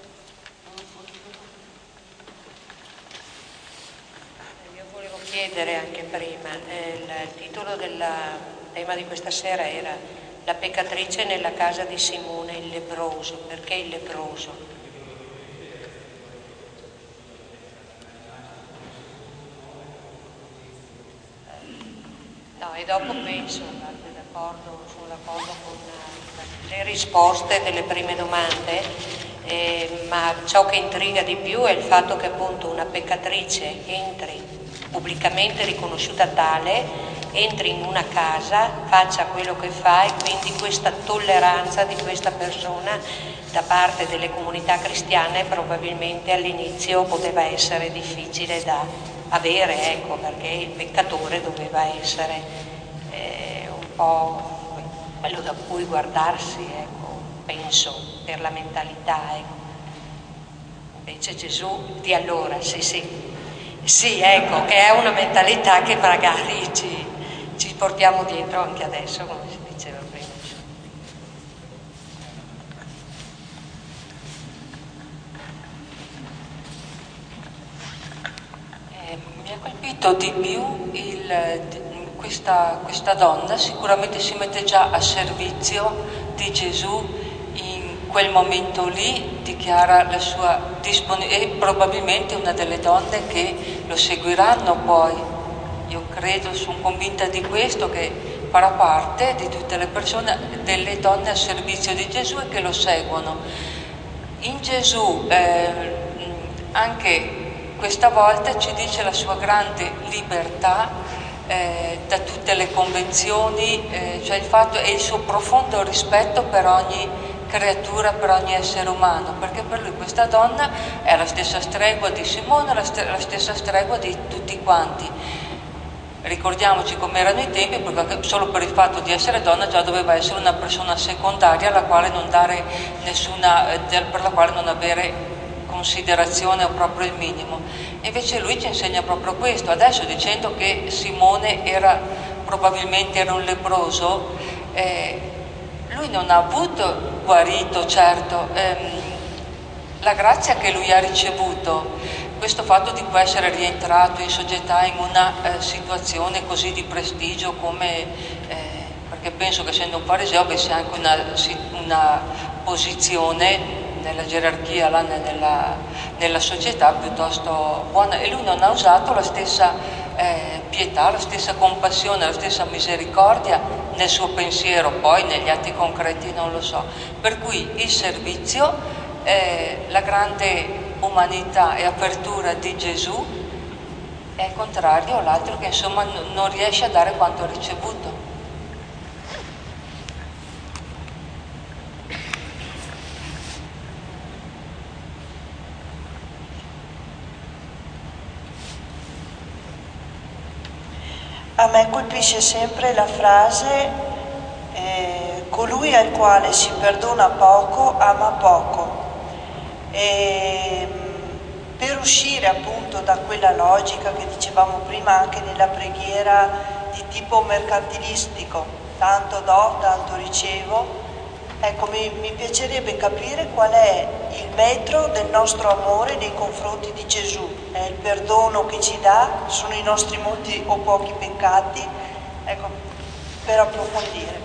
Io volevo chiedere anche prima, eh, il titolo del tema di questa sera era La peccatrice nella casa di Simone, il lebbroso. Perché il lebbroso? No, e dopo penso, andate d'accordo, sono d'accordo con le risposte delle prime domande, eh, ma ciò che intriga di più è il fatto che appunto una peccatrice entri pubblicamente riconosciuta tale, entri in una casa, faccia quello che fa, e quindi questa tolleranza di questa persona da parte delle comunità cristiane probabilmente all'inizio poteva essere difficile da avere, ecco, perché il peccatore doveva essere eh, un po' quello da cui guardarsi, ecco, penso, per la mentalità, ecco. Invece Gesù di allora, sì sì, sì, ecco, che è una mentalità che magari ci, ci portiamo dietro anche adesso, come si diceva prima. Eh, mi ha colpito di più il, questa, questa donna, sicuramente si mette già a servizio di Gesù in quel momento lì, dichiara la sua disponibilità, e probabilmente una delle donne che lo seguiranno poi. Io credo, sono convinta di questo, che farà parte di tutte le persone, delle donne a servizio di Gesù e che lo seguono. In Gesù eh, anche questa volta ci dice la sua grande libertà eh, da tutte le convenzioni, eh, cioè il fatto e il suo profondo rispetto per ogni creatura, per ogni essere umano, perché per lui questa donna è la stessa stregua di Simone, la, st- la stessa stregua di tutti quanti. Ricordiamoci come erano i tempi, perché anche solo per il fatto di essere donna già doveva essere una persona secondaria alla quale non dare nessuna, per la quale non avere considerazione o proprio il minimo. E invece lui ci insegna proprio questo. Adesso, dicendo che Simone era probabilmente era un leproso, eh, lui non ha avuto guarito, certo, ehm, la grazia che lui ha ricevuto, questo fatto di poi essere rientrato in società in una eh, situazione così di prestigio come, eh, perché penso che essendo un fariseo avesse anche una, una posizione nella gerarchia, là, nella, nella società piuttosto buona, e lui non ha usato la stessa eh, pietà, la stessa compassione, la stessa misericordia nel suo pensiero, poi negli atti concreti non lo so. Per cui il servizio, eh, la grande umanità e apertura di Gesù è il contrario all'altro che insomma non riesce a dare quanto ha ricevuto. A me colpisce sempre la frase eh, colui al quale si perdona poco ama poco. E per uscire appunto da quella logica che dicevamo prima anche nella preghiera di tipo mercantilistico, tanto do, tanto ricevo, ecco, mi, mi piacerebbe capire qual è il metro del nostro amore nei confronti di Gesù. È il perdono che ci dà, sono i nostri molti o pochi peccati, ecco, per approfondire.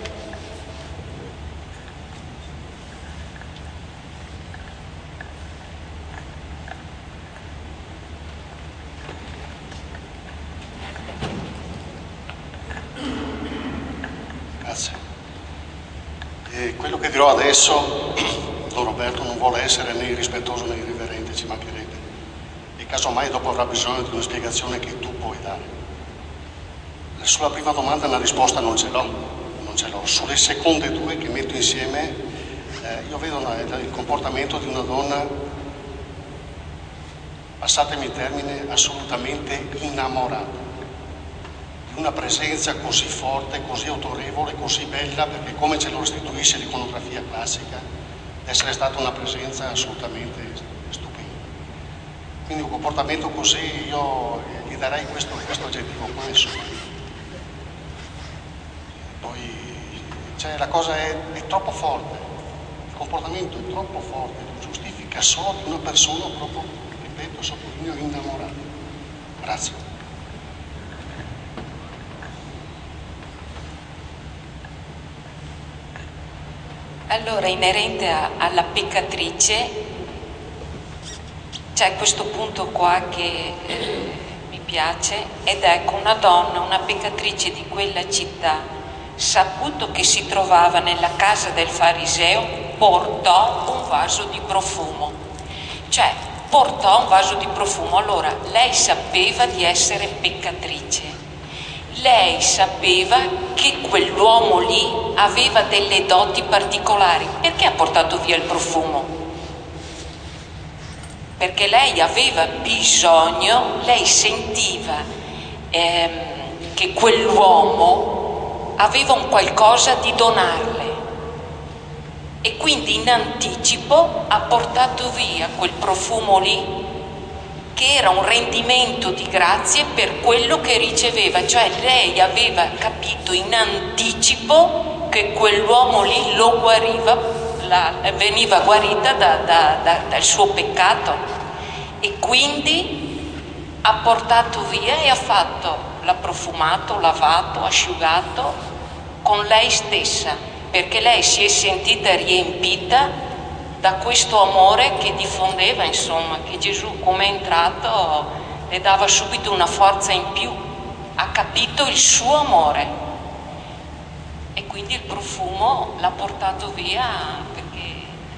E quello che dirò adesso, Don Roberto non vuole essere né irrispettoso né irriverente, ci mancherebbe. E casomai dopo avrà bisogno di una spiegazione che tu puoi dare. Sulla prima domanda una risposta non ce l'ho, non ce l'ho. Sulle seconde due che metto insieme, eh, io vedo una, il comportamento di una donna, passatemi il termine, assolutamente innamorata. Una presenza così forte, così autorevole, così bella, perché come ce lo restituisce l'iconografia classica, essere stata una presenza assolutamente stupenda. Quindi un comportamento così io gli darei questo, questo aggettivo qua, insomma. Poi cioè, la cosa è, è troppo forte, il comportamento è troppo forte, giustifica solo di una persona proprio, ripeto, sottolineo, innamorata. Grazie. Allora, inerente a, alla peccatrice, c'è questo punto qua che eh, mi piace, ed ecco una donna, una peccatrice di quella città, saputo che si trovava nella casa del fariseo, portò un vaso di profumo. Cioè, portò un vaso di profumo. Allora, lei sapeva di essere peccatrice. Lei sapeva che quell'uomo lì aveva delle doti particolari. Perché ha portato via il profumo? Perché lei aveva bisogno, lei sentiva ehm, che quell'uomo aveva un qualcosa di donarle. E quindi in anticipo ha portato via quel profumo lì, che era un rendimento di grazie per quello che riceveva, cioè lei aveva capito in anticipo che quell'uomo lì lo guariva, la, veniva guarita da, da, da, dal suo peccato, e quindi ha portato via e ha fatto, l'ha profumato, lavato, asciugato con lei stessa, perché lei si è sentita riempita da questo amore che diffondeva, insomma, che Gesù, come è entrato, le dava subito una forza in più. Ha capito il suo amore e quindi il profumo l'ha portato via, perché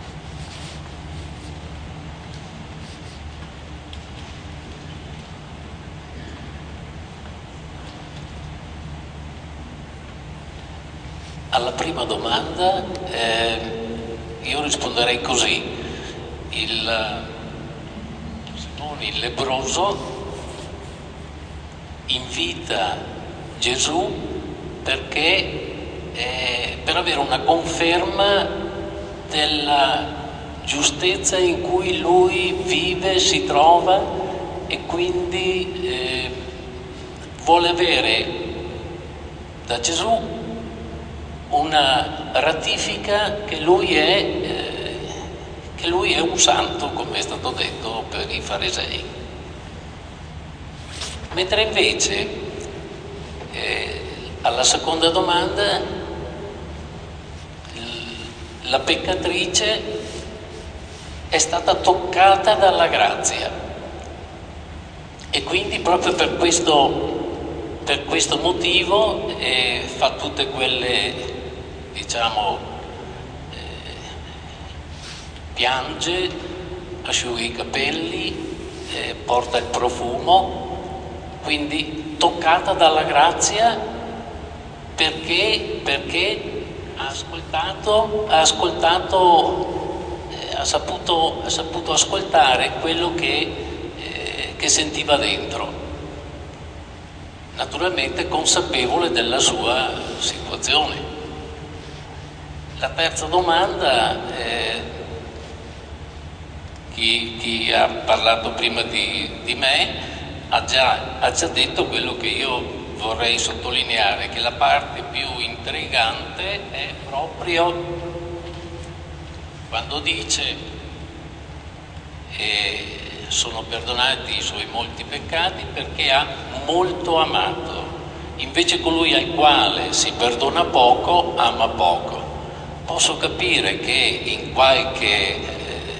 alla prima domanda eh, io risponderei così: il Simone il lebbroso invita Gesù perché eh, per avere una conferma della giustezza in cui lui vive, si trova, e quindi eh, vuole avere da Gesù una ratifica che lui è, eh, che lui è un santo, come è stato detto per i farisei. Mentre invece eh, alla seconda domanda la peccatrice è stata toccata dalla grazia e quindi proprio per questo, per questo motivo eh, fa tutte quelle, diciamo, eh, piange, asciuga i capelli, eh, porta il profumo, quindi toccata dalla grazia perché, perché ha ascoltato, ha ascoltato, eh, ha, saputo, ha saputo ascoltare quello che, eh, che sentiva dentro, naturalmente consapevole della sua situazione. La terza domanda, eh, chi, chi ha parlato prima di, di me ha già, ha già detto quello che io vorrei sottolineare, che la parte più intrigante è proprio quando dice eh, sono perdonati i suoi molti peccati perché ha molto amato. Invece colui al quale si perdona poco ama poco. Posso capire che in qualche eh,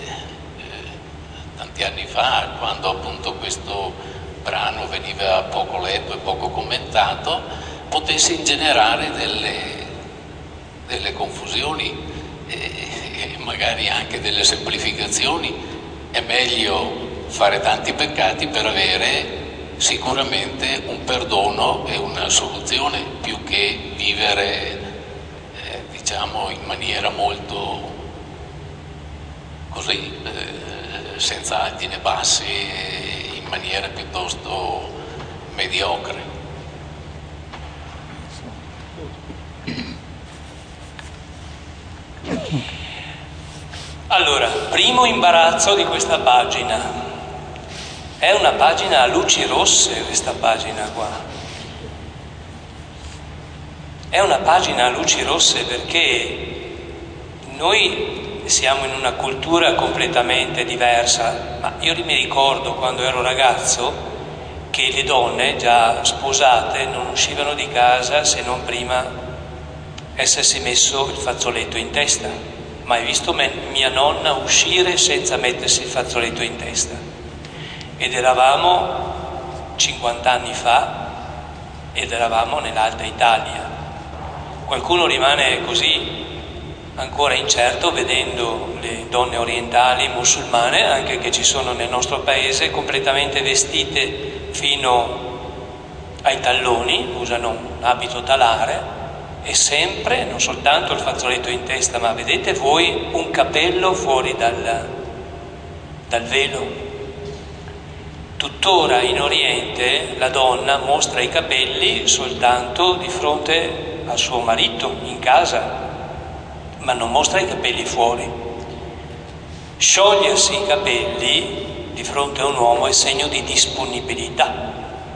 tanti anni fa, quando appunto questo brano veniva poco letto e poco commentato, potesse ingenerare delle, delle confusioni e magari anche delle semplificazioni. È meglio fare tanti peccati per avere sicuramente un perdono e una soluzione, più che vivere eh, diciamo in maniera molto così, eh, senza alti né bassi, in maniera piuttosto mediocre. Allora, primo imbarazzo di questa pagina. È una pagina a luci rosse questa pagina qua. È una pagina a luci rosse perché noi siamo in una cultura completamente diversa, ma io mi ricordo quando ero ragazzo che le donne già sposate non uscivano di casa se non prima essersi messo il fazzoletto in testa. Mai visto me, mia nonna uscire senza mettersi il fazzoletto in testa. Ed eravamo cinquanta anni fa ed eravamo nell'Alta Italia. Qualcuno rimane così ancora incerto vedendo le donne orientali, musulmane, anche che ci sono nel nostro paese, completamente vestite fino ai talloni, usano un abito talare e sempre, non soltanto il fazzoletto in testa, ma vedete voi un capello fuori dal, dal velo. Tuttora in Oriente la donna mostra i capelli soltanto di fronte al suo marito in casa, ma non mostra i capelli fuori. Sciogliersi i capelli di fronte a un uomo è segno di disponibilità.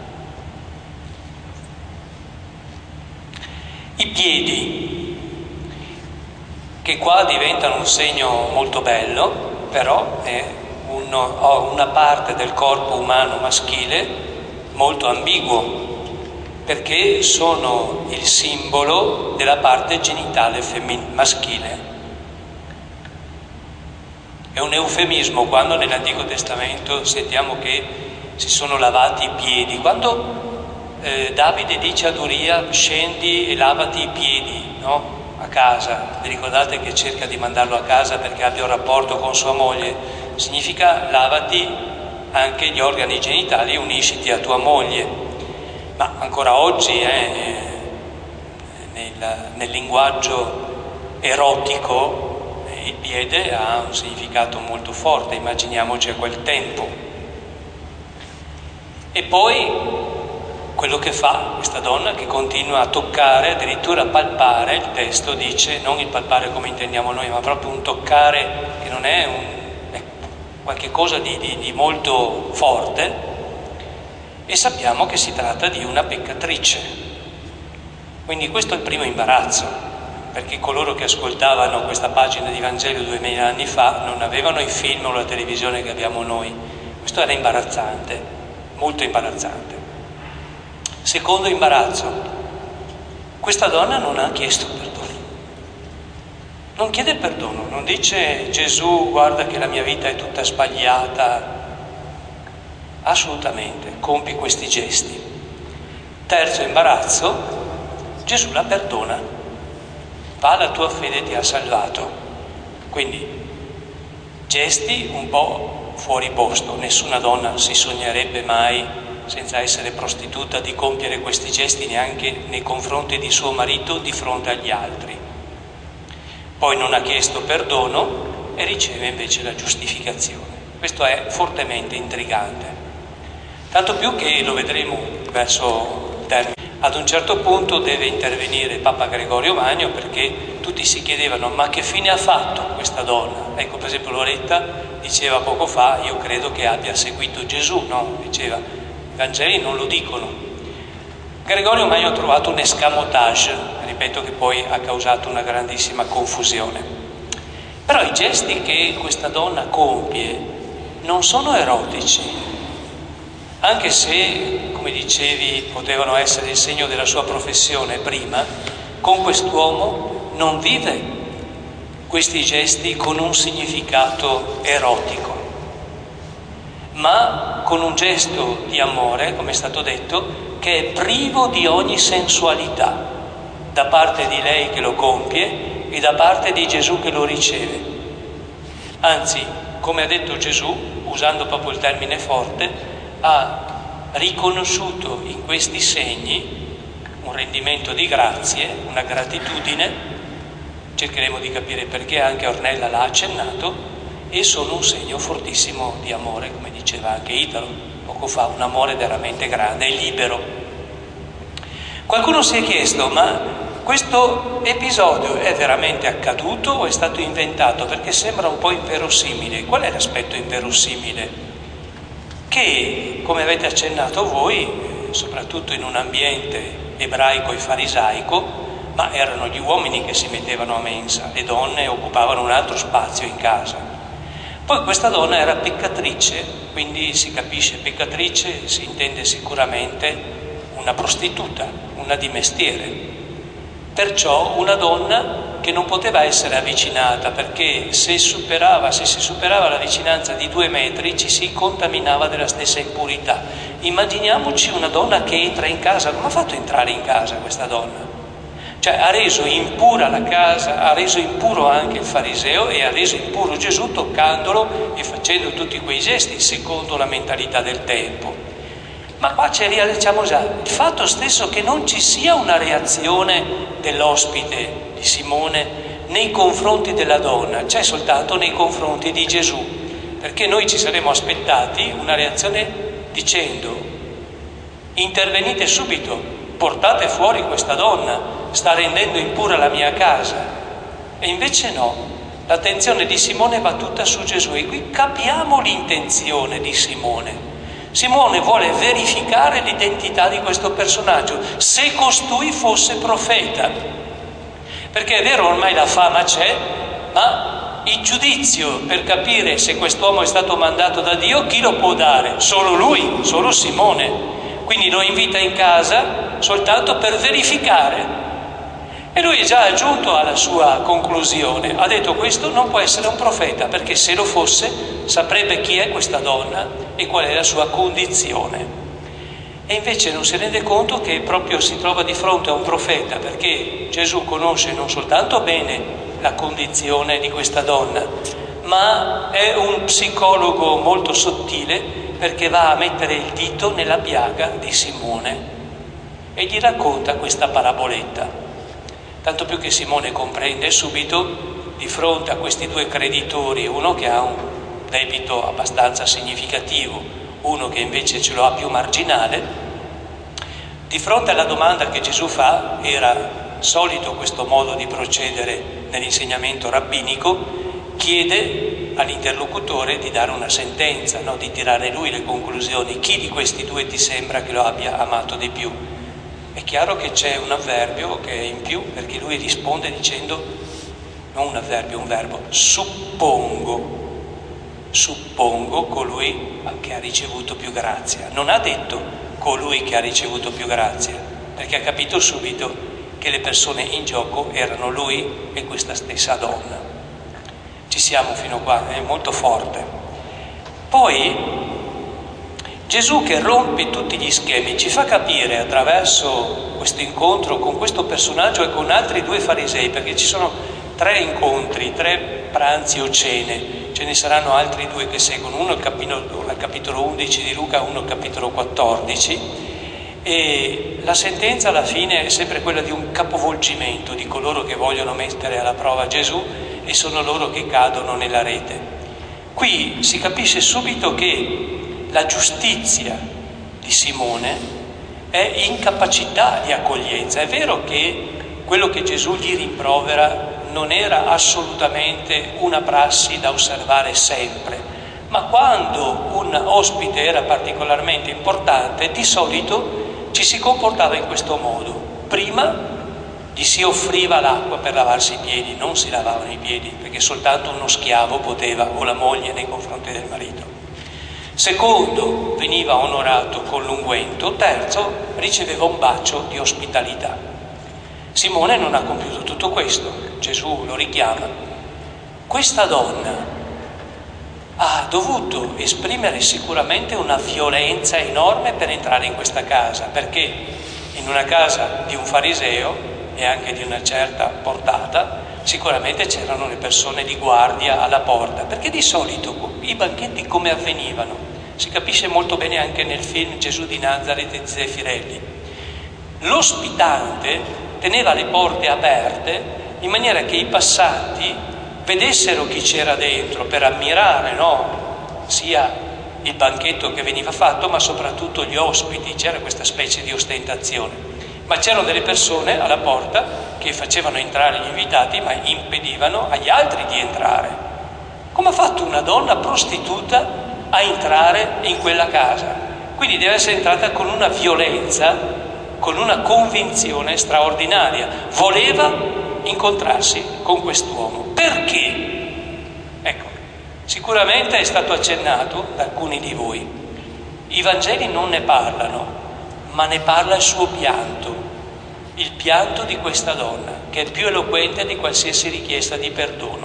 I piedi, che qua diventano un segno molto bello, però è uno, ho una parte del corpo umano maschile molto ambiguo, perché sono il simbolo della parte genitale femmin- maschile. È un eufemismo quando nell'Antico Testamento sentiamo che si sono lavati i piedi. Quando eh, Davide dice ad Uria scendi e lavati i piedi, no? A casa, vi ricordate che cerca di mandarlo a casa perché abbia un rapporto con sua moglie, significa lavati anche gli organi genitali e unisciti a tua moglie. Ma ancora oggi eh, nel, nel linguaggio erotico eh, il piede ha un significato molto forte, immaginiamoci a quel tempo. E poi quello che fa questa donna, che continua a toccare, addirittura a palpare, il testo dice, non il palpare come intendiamo noi, ma proprio un toccare che non è, un, è qualche cosa di, di, di molto forte, e sappiamo che si tratta di una peccatrice. Quindi questo è il primo imbarazzo, perché coloro che ascoltavano questa pagina di Vangelo duemila anni fa non avevano i film o la televisione che abbiamo noi. Questo era imbarazzante, molto imbarazzante. Secondo imbarazzo, questa donna non ha chiesto perdono, non chiede perdono, non dice Gesù guarda che la mia vita è tutta sbagliata, assolutamente, compi questi gesti. Terzo imbarazzo, Gesù la perdona, va, la tua fede ti ha salvato. Quindi gesti un po' fuori posto, nessuna donna si sognerebbe mai, senza essere prostituta, di compiere questi gesti neanche nei confronti di suo marito di fronte agli altri. Poi non ha chiesto perdono e riceve invece la giustificazione. Questo è fortemente intrigante, tanto più che lo vedremo verso il termine. Ad un certo punto deve intervenire Papa Gregorio Magno, perché tutti si chiedevano ma che fine ha fatto questa donna? Ecco, per esempio Loretta diceva poco fa, io credo che abbia seguito Gesù, no? Diceva, i Vangeli non lo dicono. Gregorio Magno ha trovato un escamotage, ripeto, che poi ha causato una grandissima confusione. Però i gesti che questa donna compie non sono erotici, anche se, come dicevi, potevano essere il segno della sua professione prima. Con quest'uomo non vive questi gesti con un significato erotico, ma con un gesto di amore, come è stato detto, che è privo di ogni sensualità, da parte di lei che lo compie e da parte di Gesù che lo riceve. Anzi, come ha detto Gesù, usando proprio il termine forte, ha riconosciuto in questi segni un rendimento di grazie, una gratitudine, cercheremo di capire perché, anche Ornella l'ha accennato, e sono un segno fortissimo di amore, come diceva anche Italo poco fa, un amore veramente grande e libero. Qualcuno si è chiesto, ma questo episodio è veramente accaduto o è stato inventato? Perché sembra un po' inverosimile. Qual è l'aspetto inverosimile? Che, come avete accennato voi, soprattutto in un ambiente ebraico e farisaico, ma erano gli uomini che si mettevano a mensa, le donne occupavano un altro spazio in casa. Poi questa donna era peccatrice, quindi si capisce, peccatrice si intende sicuramente una prostituta, una di mestiere. Perciò una donna che non poteva essere avvicinata, perché se superava, se si superava la vicinanza di due metri ci si contaminava della stessa impurità. Immaginiamoci una donna che entra in casa. Come ha fatto a entrare in casa questa donna? Cioè ha reso impura la casa, ha reso impuro anche il fariseo e ha reso impuro Gesù toccandolo e facendo tutti quei gesti secondo la mentalità del tempo. Ma qua ci riallacciamo già, il fatto stesso che non ci sia una reazione dell'ospite di Simone nei confronti della donna, c'è soltanto nei confronti di Gesù, perché noi ci saremmo aspettati una reazione dicendo: intervenite subito, portate fuori questa donna, sta rendendo impura la mia casa. E invece no, l'attenzione di Simone va tutta su Gesù, e qui capiamo l'intenzione di Simone. Simone vuole verificare l'identità di questo personaggio, se costui fosse profeta, perché è vero, ormai la fama c'è, ma il giudizio per capire se quest'uomo è stato mandato da Dio, chi lo può dare? Solo lui, solo Simone. Quindi lo invita in casa soltanto per verificare. E lui è già giunto alla sua conclusione, ha detto: questo non può essere un profeta, perché se lo fosse saprebbe chi è questa donna e qual è la sua condizione. E invece non si rende conto che proprio si trova di fronte a un profeta, perché Gesù conosce non soltanto bene la condizione di questa donna, ma è un psicologo molto sottile, perché va a mettere il dito nella piaga di Simone e gli racconta questa paraboletta. Tanto più che Simone comprende subito, di fronte a questi due creditori, uno che ha un debito abbastanza significativo, uno che invece ce lo ha più marginale, Di fronte alla domanda che Gesù fa, era solito questo modo di procedere nell'insegnamento rabbinico, chiede all'interlocutore di dare una sentenza, no? Di tirare lui le conclusioni. Chi di questi due ti sembra che lo abbia amato di più? È chiaro che c'è un avverbio che è in più, perché lui risponde dicendo, non un avverbio, un verbo, suppongo, suppongo colui che ha ricevuto più grazia. Non ha detto colui che ha ricevuto più grazia, perché ha capito subito che le persone in gioco erano lui e questa stessa donna. Ci siamo fino qua, è molto forte. Poi Gesù, che rompe tutti gli schemi, ci fa capire attraverso questo incontro con questo personaggio e con altri due farisei, perché ci sono tre incontri, tre pranzi o cene, ce ne saranno altri due che seguono, uno al capitolo, al capitolo undici di Luca, uno al capitolo quattordici, e la sentenza alla fine è sempre quella di un capovolgimento di coloro che vogliono mettere alla prova Gesù e sono loro che cadono nella rete. Qui si capisce subito che la giustizia di Simone è incapacità di accoglienza. È vero che quello che Gesù gli rimprovera non era assolutamente una prassi da osservare sempre, ma quando un ospite era particolarmente importante, di solito ci si comportava in questo modo. Prima gli si offriva l'acqua per lavarsi i piedi, non si lavavano i piedi, perché soltanto uno schiavo poteva, o la moglie nei confronti del marito. Secondo, veniva onorato con l'unguento. Terzo, riceveva un bacio di ospitalità. Simone non ha compiuto tutto questo, Gesù lo richiama. Questa donna ha dovuto esprimere sicuramente una violenza enorme per entrare in questa casa, perché in una casa di un fariseo e anche di una certa portata sicuramente c'erano le persone di guardia alla porta, perché di solito i banchetti come avvenivano? Si capisce molto bene anche nel film Gesù di Nazaret e Zeffirelli. L'ospitante teneva le porte aperte in maniera che i passanti vedessero chi c'era dentro per ammirare, no? Sia il banchetto che veniva fatto, ma soprattutto gli ospiti. C'era questa specie di ostentazione. Ma c'erano delle persone alla porta che facevano entrare gli invitati, ma impedivano agli altri di entrare. Come ha fatto una donna prostituta a entrare in quella casa? Quindi deve essere entrata con una violenza, con una convinzione straordinaria. Voleva incontrarsi con quest'uomo. Perché? Ecco, sicuramente è stato accennato da alcuni di voi. I Vangeli non ne parlano, ma ne parla il suo pianto, il pianto di questa donna, che è più eloquente di qualsiasi richiesta di perdono.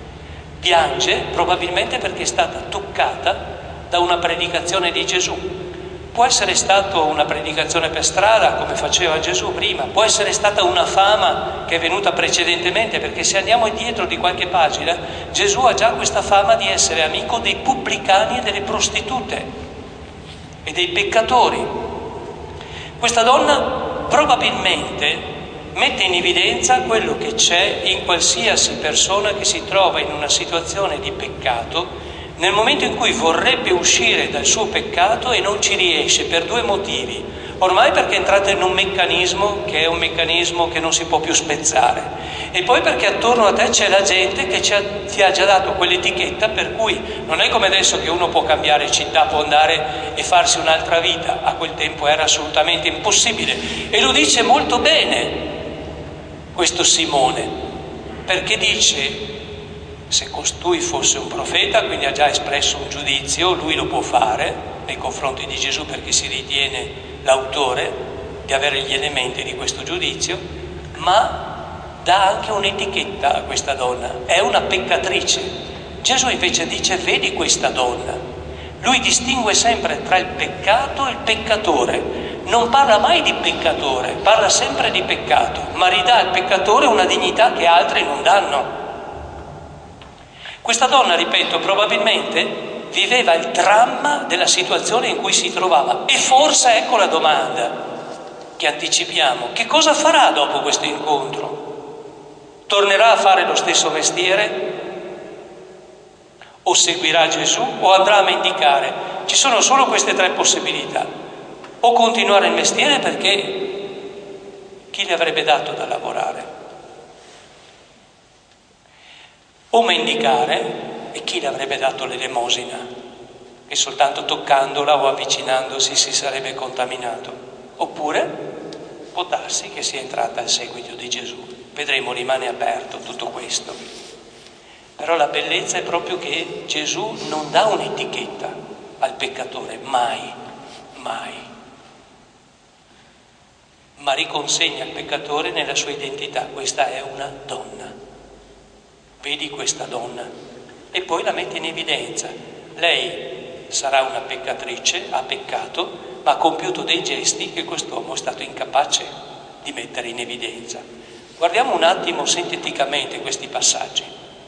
Piange probabilmente perché è stata toccata da una predicazione di Gesù. Può essere stata una predicazione per strada, come faceva Gesù prima, può essere stata una fama che è venuta precedentemente, perché se andiamo indietro di qualche pagina, Gesù ha già questa fama di essere amico dei pubblicani e delle prostitute e dei peccatori. Questa donna probabilmente mette in evidenza quello che c'è in qualsiasi persona che si trova in una situazione di peccato, nel momento in cui vorrebbe uscire dal suo peccato e non ci riesce per due motivi. Ormai perché è entrata in un meccanismo che è un meccanismo che non si può più spezzare, e poi perché attorno a te c'è la gente che ci ha, ti ha già dato quell'etichetta per cui non è come adesso che uno può cambiare città, può andare e farsi un'altra vita. A quel tempo era assolutamente impossibile, e lo dice molto bene questo Simone, perché dice: se costui fosse un profeta, quindi ha già espresso un giudizio, lui lo può fare nei confronti di Gesù perché si ritiene l'autore di avere gli elementi di questo giudizio, ma dà anche un'etichetta a questa donna, è una peccatrice. Gesù invece dice: vedi questa donna. Lui distingue sempre tra il peccato e il peccatore, non parla mai di peccatore, parla sempre di peccato, ma ridà al peccatore una dignità che altri non danno. Questa donna, ripeto, probabilmente viveva il dramma della situazione in cui si trovava, e forse ecco la domanda che anticipiamo: che cosa farà dopo questo incontro? Tornerà a fare lo stesso mestiere? O seguirà Gesù o andrà a mendicare? Ci sono solo queste tre possibilità. o continuare il mestiere perché chi le avrebbe dato da lavorare? O mendicare, e chi le avrebbe dato l'elemosina? Che soltanto toccandola o avvicinandosi si sarebbe contaminato. Oppure può darsi che sia entrata al seguito di Gesù. Vedremo, rimane aperto tutto questo. Però la bellezza è proprio che Gesù non dà un'etichetta al peccatore, mai, mai. Ma riconsegna il peccatore nella sua identità. Questa è una donna. Vedi questa donna. E poi la mette in evidenza. Lei sarà una peccatrice, ha peccato, ma ha compiuto dei gesti che quest'uomo è stato incapace di mettere in evidenza. Guardiamo un attimo sinteticamente questi passaggi.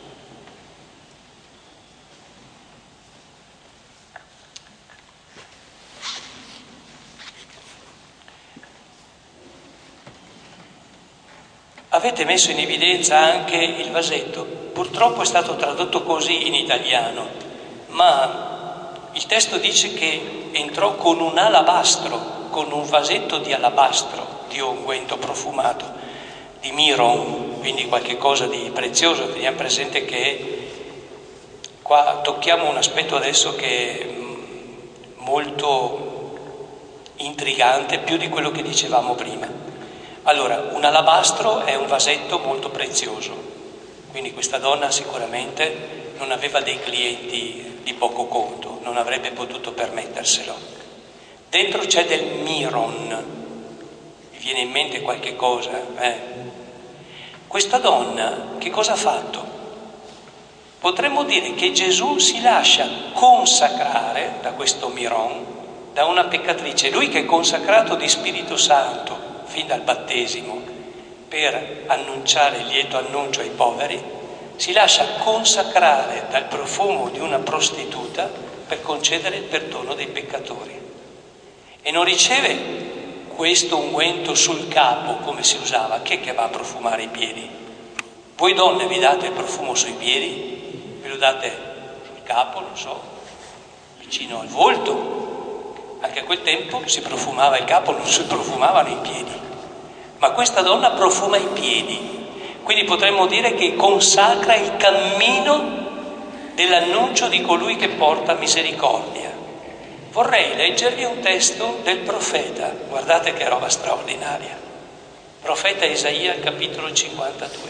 Avete messo in evidenza anche il vasetto. Purtroppo è stato tradotto così in italiano, ma il testo dice che entrò con un alabastro, con un vasetto di alabastro, di unguento profumato, di miron, quindi qualche cosa di prezioso. Teniamo presente che qua tocchiamo un aspetto adesso che è molto intrigante, più di quello che dicevamo prima. Allora, un alabastro è un vasetto molto prezioso, quindi questa donna sicuramente non aveva dei clienti di poco conto, non avrebbe potuto permetterselo. Dentro c'è del miron, vi viene in mente qualche cosa? Eh? Questa donna che cosa ha fatto? Potremmo dire che Gesù si lascia consacrare da questo miron, da una peccatrice, lui che è consacrato di Spirito Santo, fin dal battesimo, per annunciare il lieto annuncio ai poveri, si lascia consacrare dal profumo di una prostituta per concedere il perdono dei peccatori. E non riceve questo unguento sul capo come si usava. Chi è che va a profumare i piedi? Voi donne vi date il profumo sui piedi? Ve lo date sul capo, non so, vicino al volto? Anche a quel tempo si profumava il capo, non si profumavano i piedi. Ma questa donna profuma i piedi, quindi potremmo dire che consacra il cammino dell'annuncio di colui che porta misericordia. Vorrei leggervi un testo del profeta, guardate che roba straordinaria. Profeta Isaia, al capitolo cinquantadue.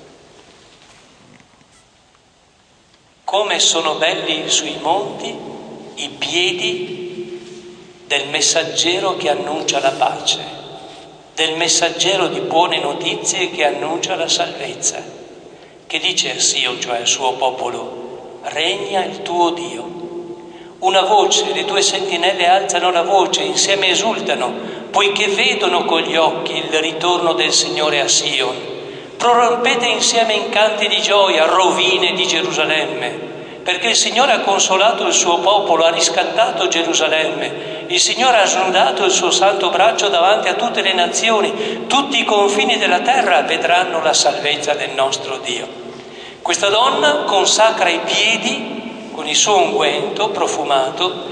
Come sono belli sui monti i piedi del messaggero che annuncia la pace, del messaggero di buone notizie che annuncia la salvezza, che dice a Sion, cioè al suo popolo: regna il tuo Dio. Una voce, le tue sentinelle alzano la voce, insieme esultano, poiché vedono con gli occhi il ritorno del Signore a Sion. Prorompete insieme in canti di gioia, rovine di Gerusalemme, perché il Signore ha consolato il suo popolo, ha riscattato Gerusalemme. Il Signore ha snondato il suo santo braccio davanti a tutte le nazioni. Tutti i confini della terra vedranno la salvezza del nostro Dio. Questa donna consacra i piedi con il suo unguento profumato,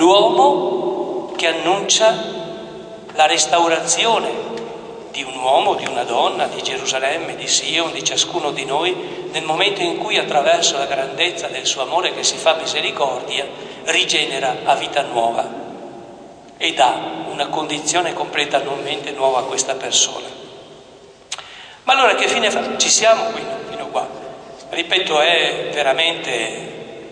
l'uomo che annuncia la restaurazione di un uomo, di una donna, di Gerusalemme, di Sion, di ciascuno di noi, nel momento in cui attraverso la grandezza del suo amore che si fa misericordia, rigenera a vita nuova e dà una condizione completamente nuova a questa persona. Ma allora che fine fa? Ci siamo qui, fino qua. Ripeto, è veramente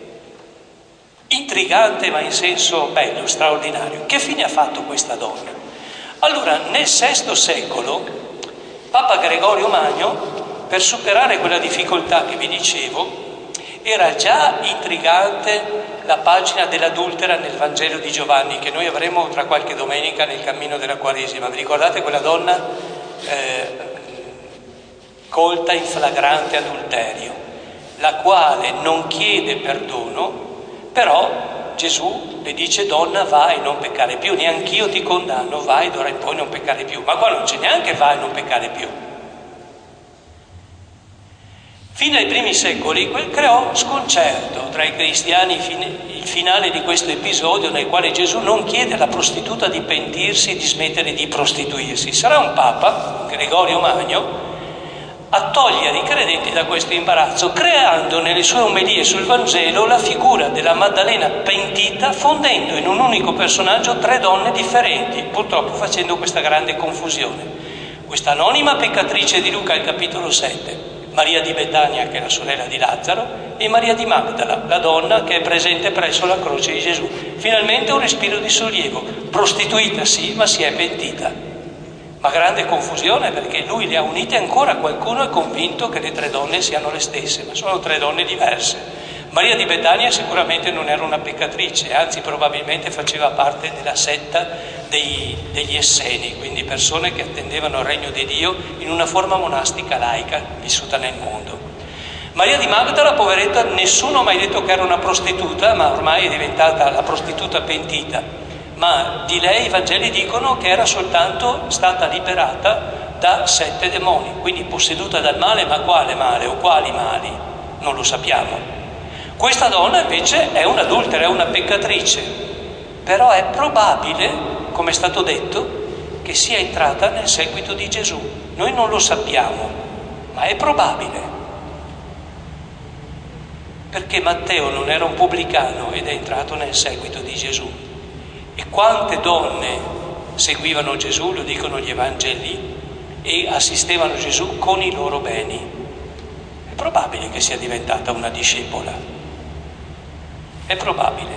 intrigante, ma in senso bello, straordinario. Che fine ha fatto questa donna? Allora, nel sesto secolo, Papa Gregorio Magno, per superare quella difficoltà che vi dicevo, era già intrigante la pagina dell'adultera nel Vangelo di Giovanni, che noi avremo tra qualche domenica nel cammino della Quaresima. Vi ricordate quella donna eh, colta in flagrante adulterio, la quale non chiede perdono, però Gesù le dice: donna, vai, non peccare più, neanch'io ti condanno, vai d'ora in poi non peccare più. Ma qua non c'è neanche vai, non peccare più. Fin dai primi secoli creò sconcerto tra i cristiani il finale di questo episodio nel quale Gesù non chiede alla prostituta di pentirsi e di smettere di prostituirsi. Sarà un Papa, Gregorio Magno, a togliere i credenti da questo imbarazzo, creando nelle sue omelie sul Vangelo la figura della Maddalena pentita, fondendo in un unico personaggio tre donne differenti, purtroppo facendo questa grande confusione. Questa anonima peccatrice di Luca al capitolo sette, Maria di Betania, che è la sorella di Lazzaro, e Maria di Magdala, la donna che è presente presso la croce di Gesù. Finalmente un respiro di sollievo, prostituita sì, ma si è pentita. Ma grande confusione, perché lui le ha unite ancora, qualcuno è convinto che le tre donne siano le stesse, ma sono tre donne diverse. Maria di Betania sicuramente non era una peccatrice, anzi probabilmente faceva parte della setta dei, degli Esseni, quindi persone che attendevano il regno di Dio in una forma monastica laica vissuta nel mondo. Maria di Magdala, poveretta, nessuno ha mai detto che era una prostituta, ma ormai è diventata la prostituta pentita, ma di lei i Vangeli dicono che era soltanto stata liberata da sette demoni, quindi posseduta dal male, ma quale male o quali mali? Non lo sappiamo. Questa donna invece è un'adultera, è una peccatrice, però è probabile, come è stato detto, che sia entrata nel seguito di Gesù. Noi non lo sappiamo, ma è probabile. Perché Matteo non era un pubblicano ed è entrato nel seguito di Gesù. E quante donne seguivano Gesù, lo dicono gli Evangeli, e assistevano Gesù con i loro beni. È probabile che sia diventata una discepola. È probabile.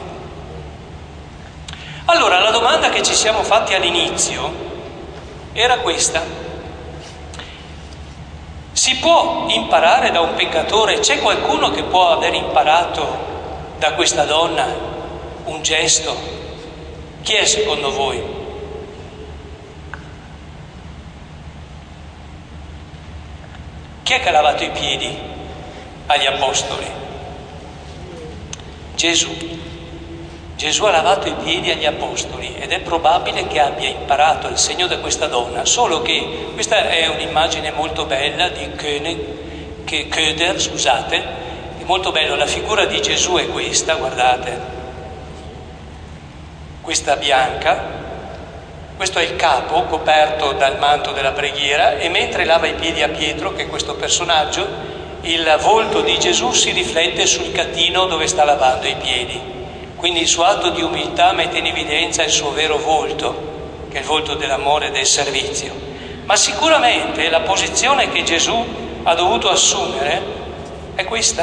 Allora, la domanda che ci siamo fatti all'inizio era questa. Si può imparare da un peccatore? C'è qualcuno che può aver imparato da questa donna un gesto? Chi è secondo voi? Chi è che ha lavato i piedi agli apostoli? Gesù. Gesù ha lavato i piedi agli apostoli ed è probabile che abbia imparato il segno da questa donna, solo che questa è un'immagine molto bella di König, che, Köder, scusate, è molto bello, la figura di Gesù è questa, guardate, questa bianca, questo è il capo coperto dal manto della preghiera e mentre lava i piedi a Pietro, che è questo personaggio, il volto di Gesù si riflette sul catino dove sta lavando i piedi. Quindi il suo atto di umiltà mette in evidenza il suo vero volto, che è il volto dell'amore e del servizio. Ma sicuramente la posizione che Gesù ha dovuto assumere è questa.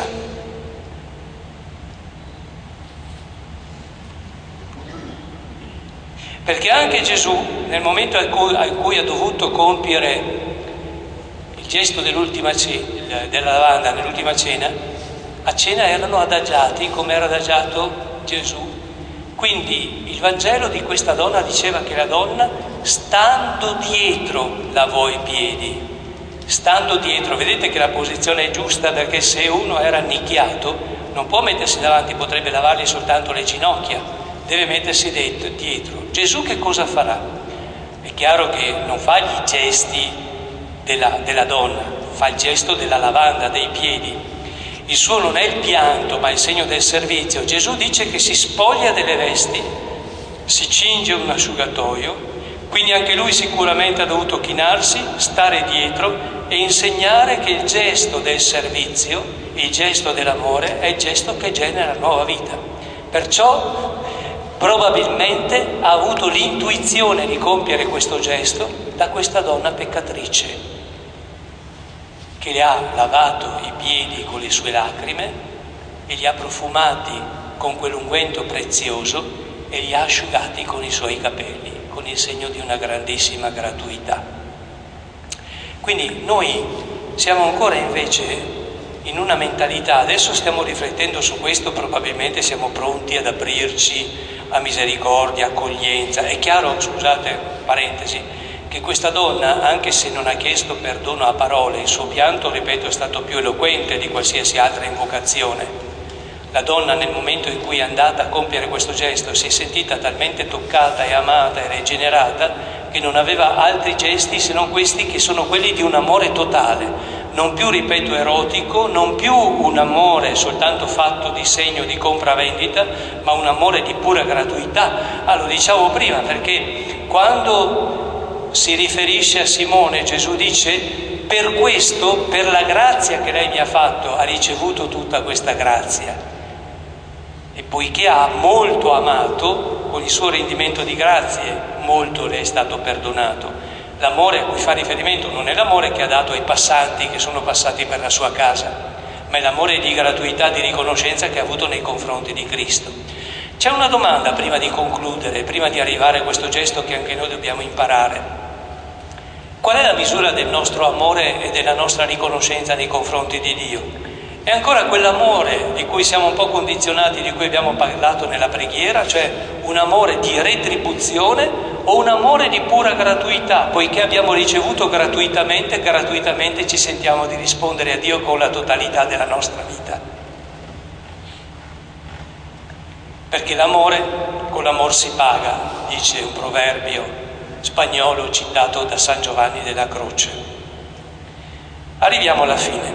Perché anche Gesù, nel momento in cui, in cui ha dovuto compiere il gesto dell'ultima cena, della lavanda nell'ultima cena, a cena erano adagiati come era adagiato Gesù. Quindi il Vangelo di questa donna diceva che la donna, stando dietro, lavò i piedi. Stando dietro, vedete che la posizione è giusta, perché se uno era annicchiato non può mettersi davanti, potrebbe lavargli soltanto le ginocchia, deve mettersi dietro. Gesù che cosa farà? È chiaro che non fa gli gesti Della, della donna, fa il gesto della lavanda dei piedi. Il suo non è il pianto, ma il segno del servizio. Gesù dice che si spoglia delle vesti, si cinge un asciugatoio, quindi anche lui sicuramente ha dovuto chinarsi, stare dietro e insegnare che il gesto del servizio, il gesto dell'amore, è il gesto che genera nuova vita. Perciò probabilmente ha avuto l'intuizione di compiere questo gesto da questa donna peccatrice, che le ha lavato i piedi con le sue lacrime e li ha profumati con quell'unguento prezioso e li ha asciugati con i suoi capelli, con il segno di una grandissima gratuità. Quindi noi siamo ancora invece in una mentalità, adesso stiamo riflettendo su questo, probabilmente siamo pronti ad aprirci a misericordia, accoglienza. È chiaro, scusate, parentesi, che questa donna, anche se non ha chiesto perdono a parole, il suo pianto, ripeto, è stato più eloquente di qualsiasi altra invocazione. La donna, nel momento in cui è andata a compiere questo gesto, si è sentita talmente toccata e amata e rigenerata che non aveva altri gesti se non questi, che sono quelli di un amore totale. non più, ripeto, erotico, non più un amore soltanto fatto di segno di compravendita, ma un amore di pura gratuità. Ah, lo diciamo prima, perché quando si riferisce a Simone, Gesù dice: per questo, per la grazia che lei mi ha fatto, ha ricevuto tutta questa grazia. E poiché ha molto amato, con il suo rendimento di grazie, molto le è stato perdonato. L'amore a cui fa riferimento non è l'amore che ha dato ai passanti che sono passati per la sua casa, ma è l'amore di gratuità, di riconoscenza che ha avuto nei confronti di Cristo. C'è una domanda prima di concludere, prima di arrivare a questo gesto che anche noi dobbiamo imparare. Qual è la misura del nostro amore e della nostra riconoscenza nei confronti di Dio? È ancora quell'amore di cui siamo un po' condizionati, di cui abbiamo parlato nella preghiera, cioè un amore di retribuzione, o un amore di pura gratuità, poiché abbiamo ricevuto gratuitamente, gratuitamente ci sentiamo di rispondere a Dio con la totalità della nostra vita. Perché l'amore, con l'amor si paga, dice un proverbio spagnolo citato da San Giovanni della Croce. Arriviamo alla fine.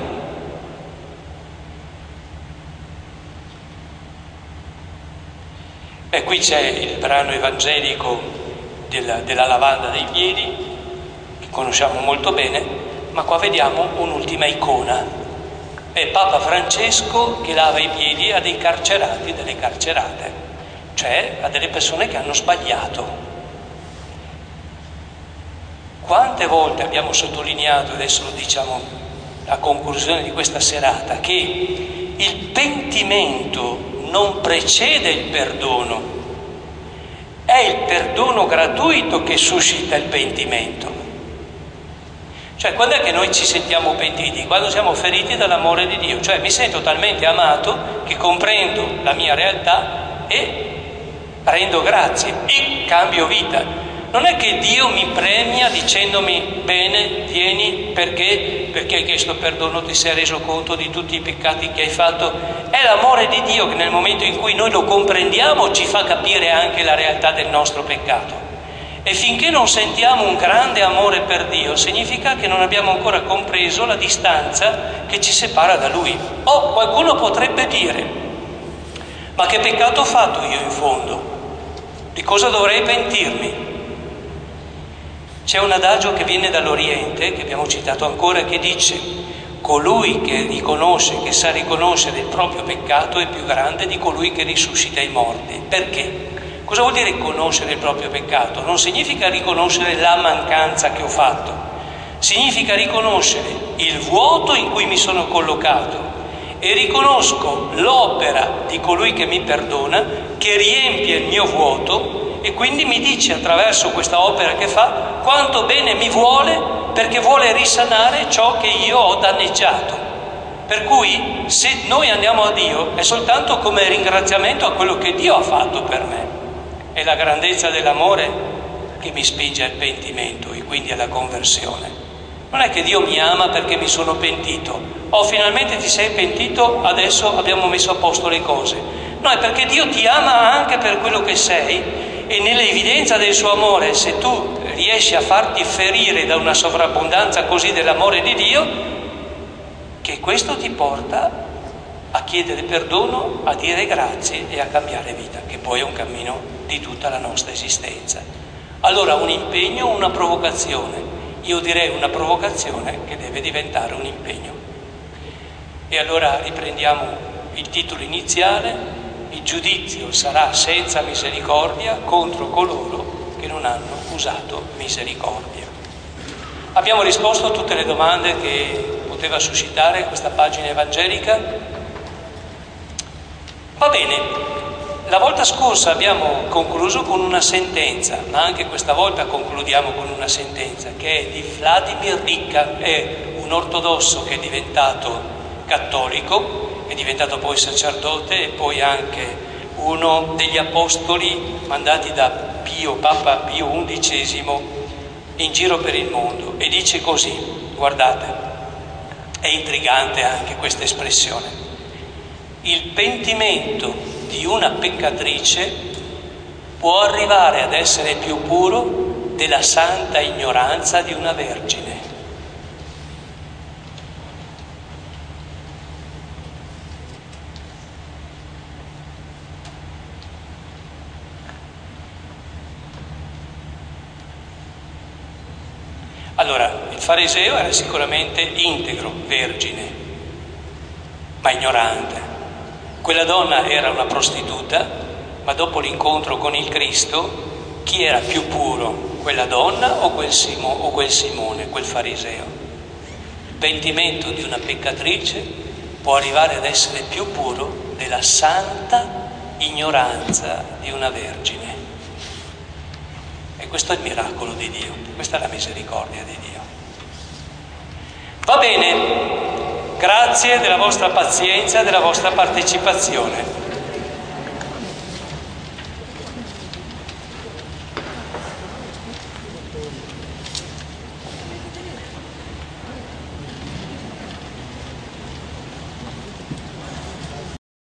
E qui c'è il brano evangelico della, della lavanda dei piedi, che conosciamo molto bene, ma qua vediamo un'ultima icona. È Papa Francesco che lava i piedi a dei carcerati, delle carcerate, cioè a delle persone che hanno sbagliato. Quante volte abbiamo sottolineato, adesso lo diciamo a conclusione di questa serata, che il pentimento non precede il perdono, è il perdono gratuito che suscita il pentimento. Cioè, quando è che noi ci sentiamo pentiti? Quando siamo feriti dall'amore di Dio, cioè mi sento talmente amato che comprendo la mia realtà e rendo grazie e cambio vita. Non è che Dio mi premia dicendomi: bene, vieni, perché? Perché hai chiesto perdono, ti sei reso conto di tutti i peccati che hai fatto. È l'amore di Dio che nel momento in cui noi lo comprendiamo ci fa capire anche la realtà del nostro peccato. E finché non sentiamo un grande amore per Dio, significa che non abbiamo ancora compreso la distanza che ci separa da Lui. O qualcuno potrebbe dire: ma che peccato ho fatto io in fondo? Di cosa dovrei pentirmi? C'è un adagio che viene dall'Oriente, che abbiamo citato ancora, che dice: colui che riconosce, che sa riconoscere il proprio peccato è più grande di colui che risuscita i morti. Perché? Cosa vuol dire conoscere il proprio peccato? Non significa riconoscere la mancanza che ho fatto, significa riconoscere il vuoto in cui mi sono collocato e riconosco l'opera di colui che mi perdona, che riempie il mio vuoto, e quindi mi dice attraverso questa opera che fa quanto bene mi vuole, perché vuole risanare ciò che io ho danneggiato. Per cui se noi andiamo a Dio è soltanto come ringraziamento a quello che Dio ha fatto per me. È la grandezza dell'amore che mi spinge al pentimento e quindi alla conversione. Non è che Dio mi ama perché mi sono pentito. Oh, finalmente ti sei pentito, adesso abbiamo messo a posto le cose. No, è perché Dio ti ama anche per quello che sei, e nell'evidenza del suo amore, se tu riesci a farti ferire da una sovrabbondanza così dell'amore di Dio, che questo ti porta a chiedere perdono, a dire grazie e a cambiare vita, che poi è un cammino di tutta la nostra esistenza. Allora un impegno, una provocazione. Io direi una provocazione che deve diventare un impegno. E allora riprendiamo il titolo iniziale: il giudizio sarà senza misericordia contro coloro che non hanno usato misericordia. Abbiamo risposto a tutte le domande che poteva suscitare questa pagina evangelica? Va bene, la volta scorsa abbiamo concluso con una sentenza, ma anche questa volta concludiamo con una sentenza che è di Vladimir Ricca, è un ortodosso che è diventato cattolico, è diventato poi sacerdote e poi anche uno degli apostoli mandati da Pio, Papa Pio undicesimo, in giro per il mondo, e dice così, guardate, è intrigante anche questa espressione: il pentimento di una peccatrice può arrivare ad essere più puro della santa ignoranza di una vergine. Allora, il fariseo era sicuramente integro, vergine, ma ignorante. Quella donna era una prostituta, ma dopo l'incontro con il Cristo, chi era più puro? Quella donna o quel, Simo, o quel Simone, quel fariseo? Il pentimento di una peccatrice può arrivare ad essere più puro della santa ignoranza di una vergine. E questo è il miracolo di Dio, questa è la misericordia di Dio. Va bene, grazie della vostra pazienza e della vostra partecipazione.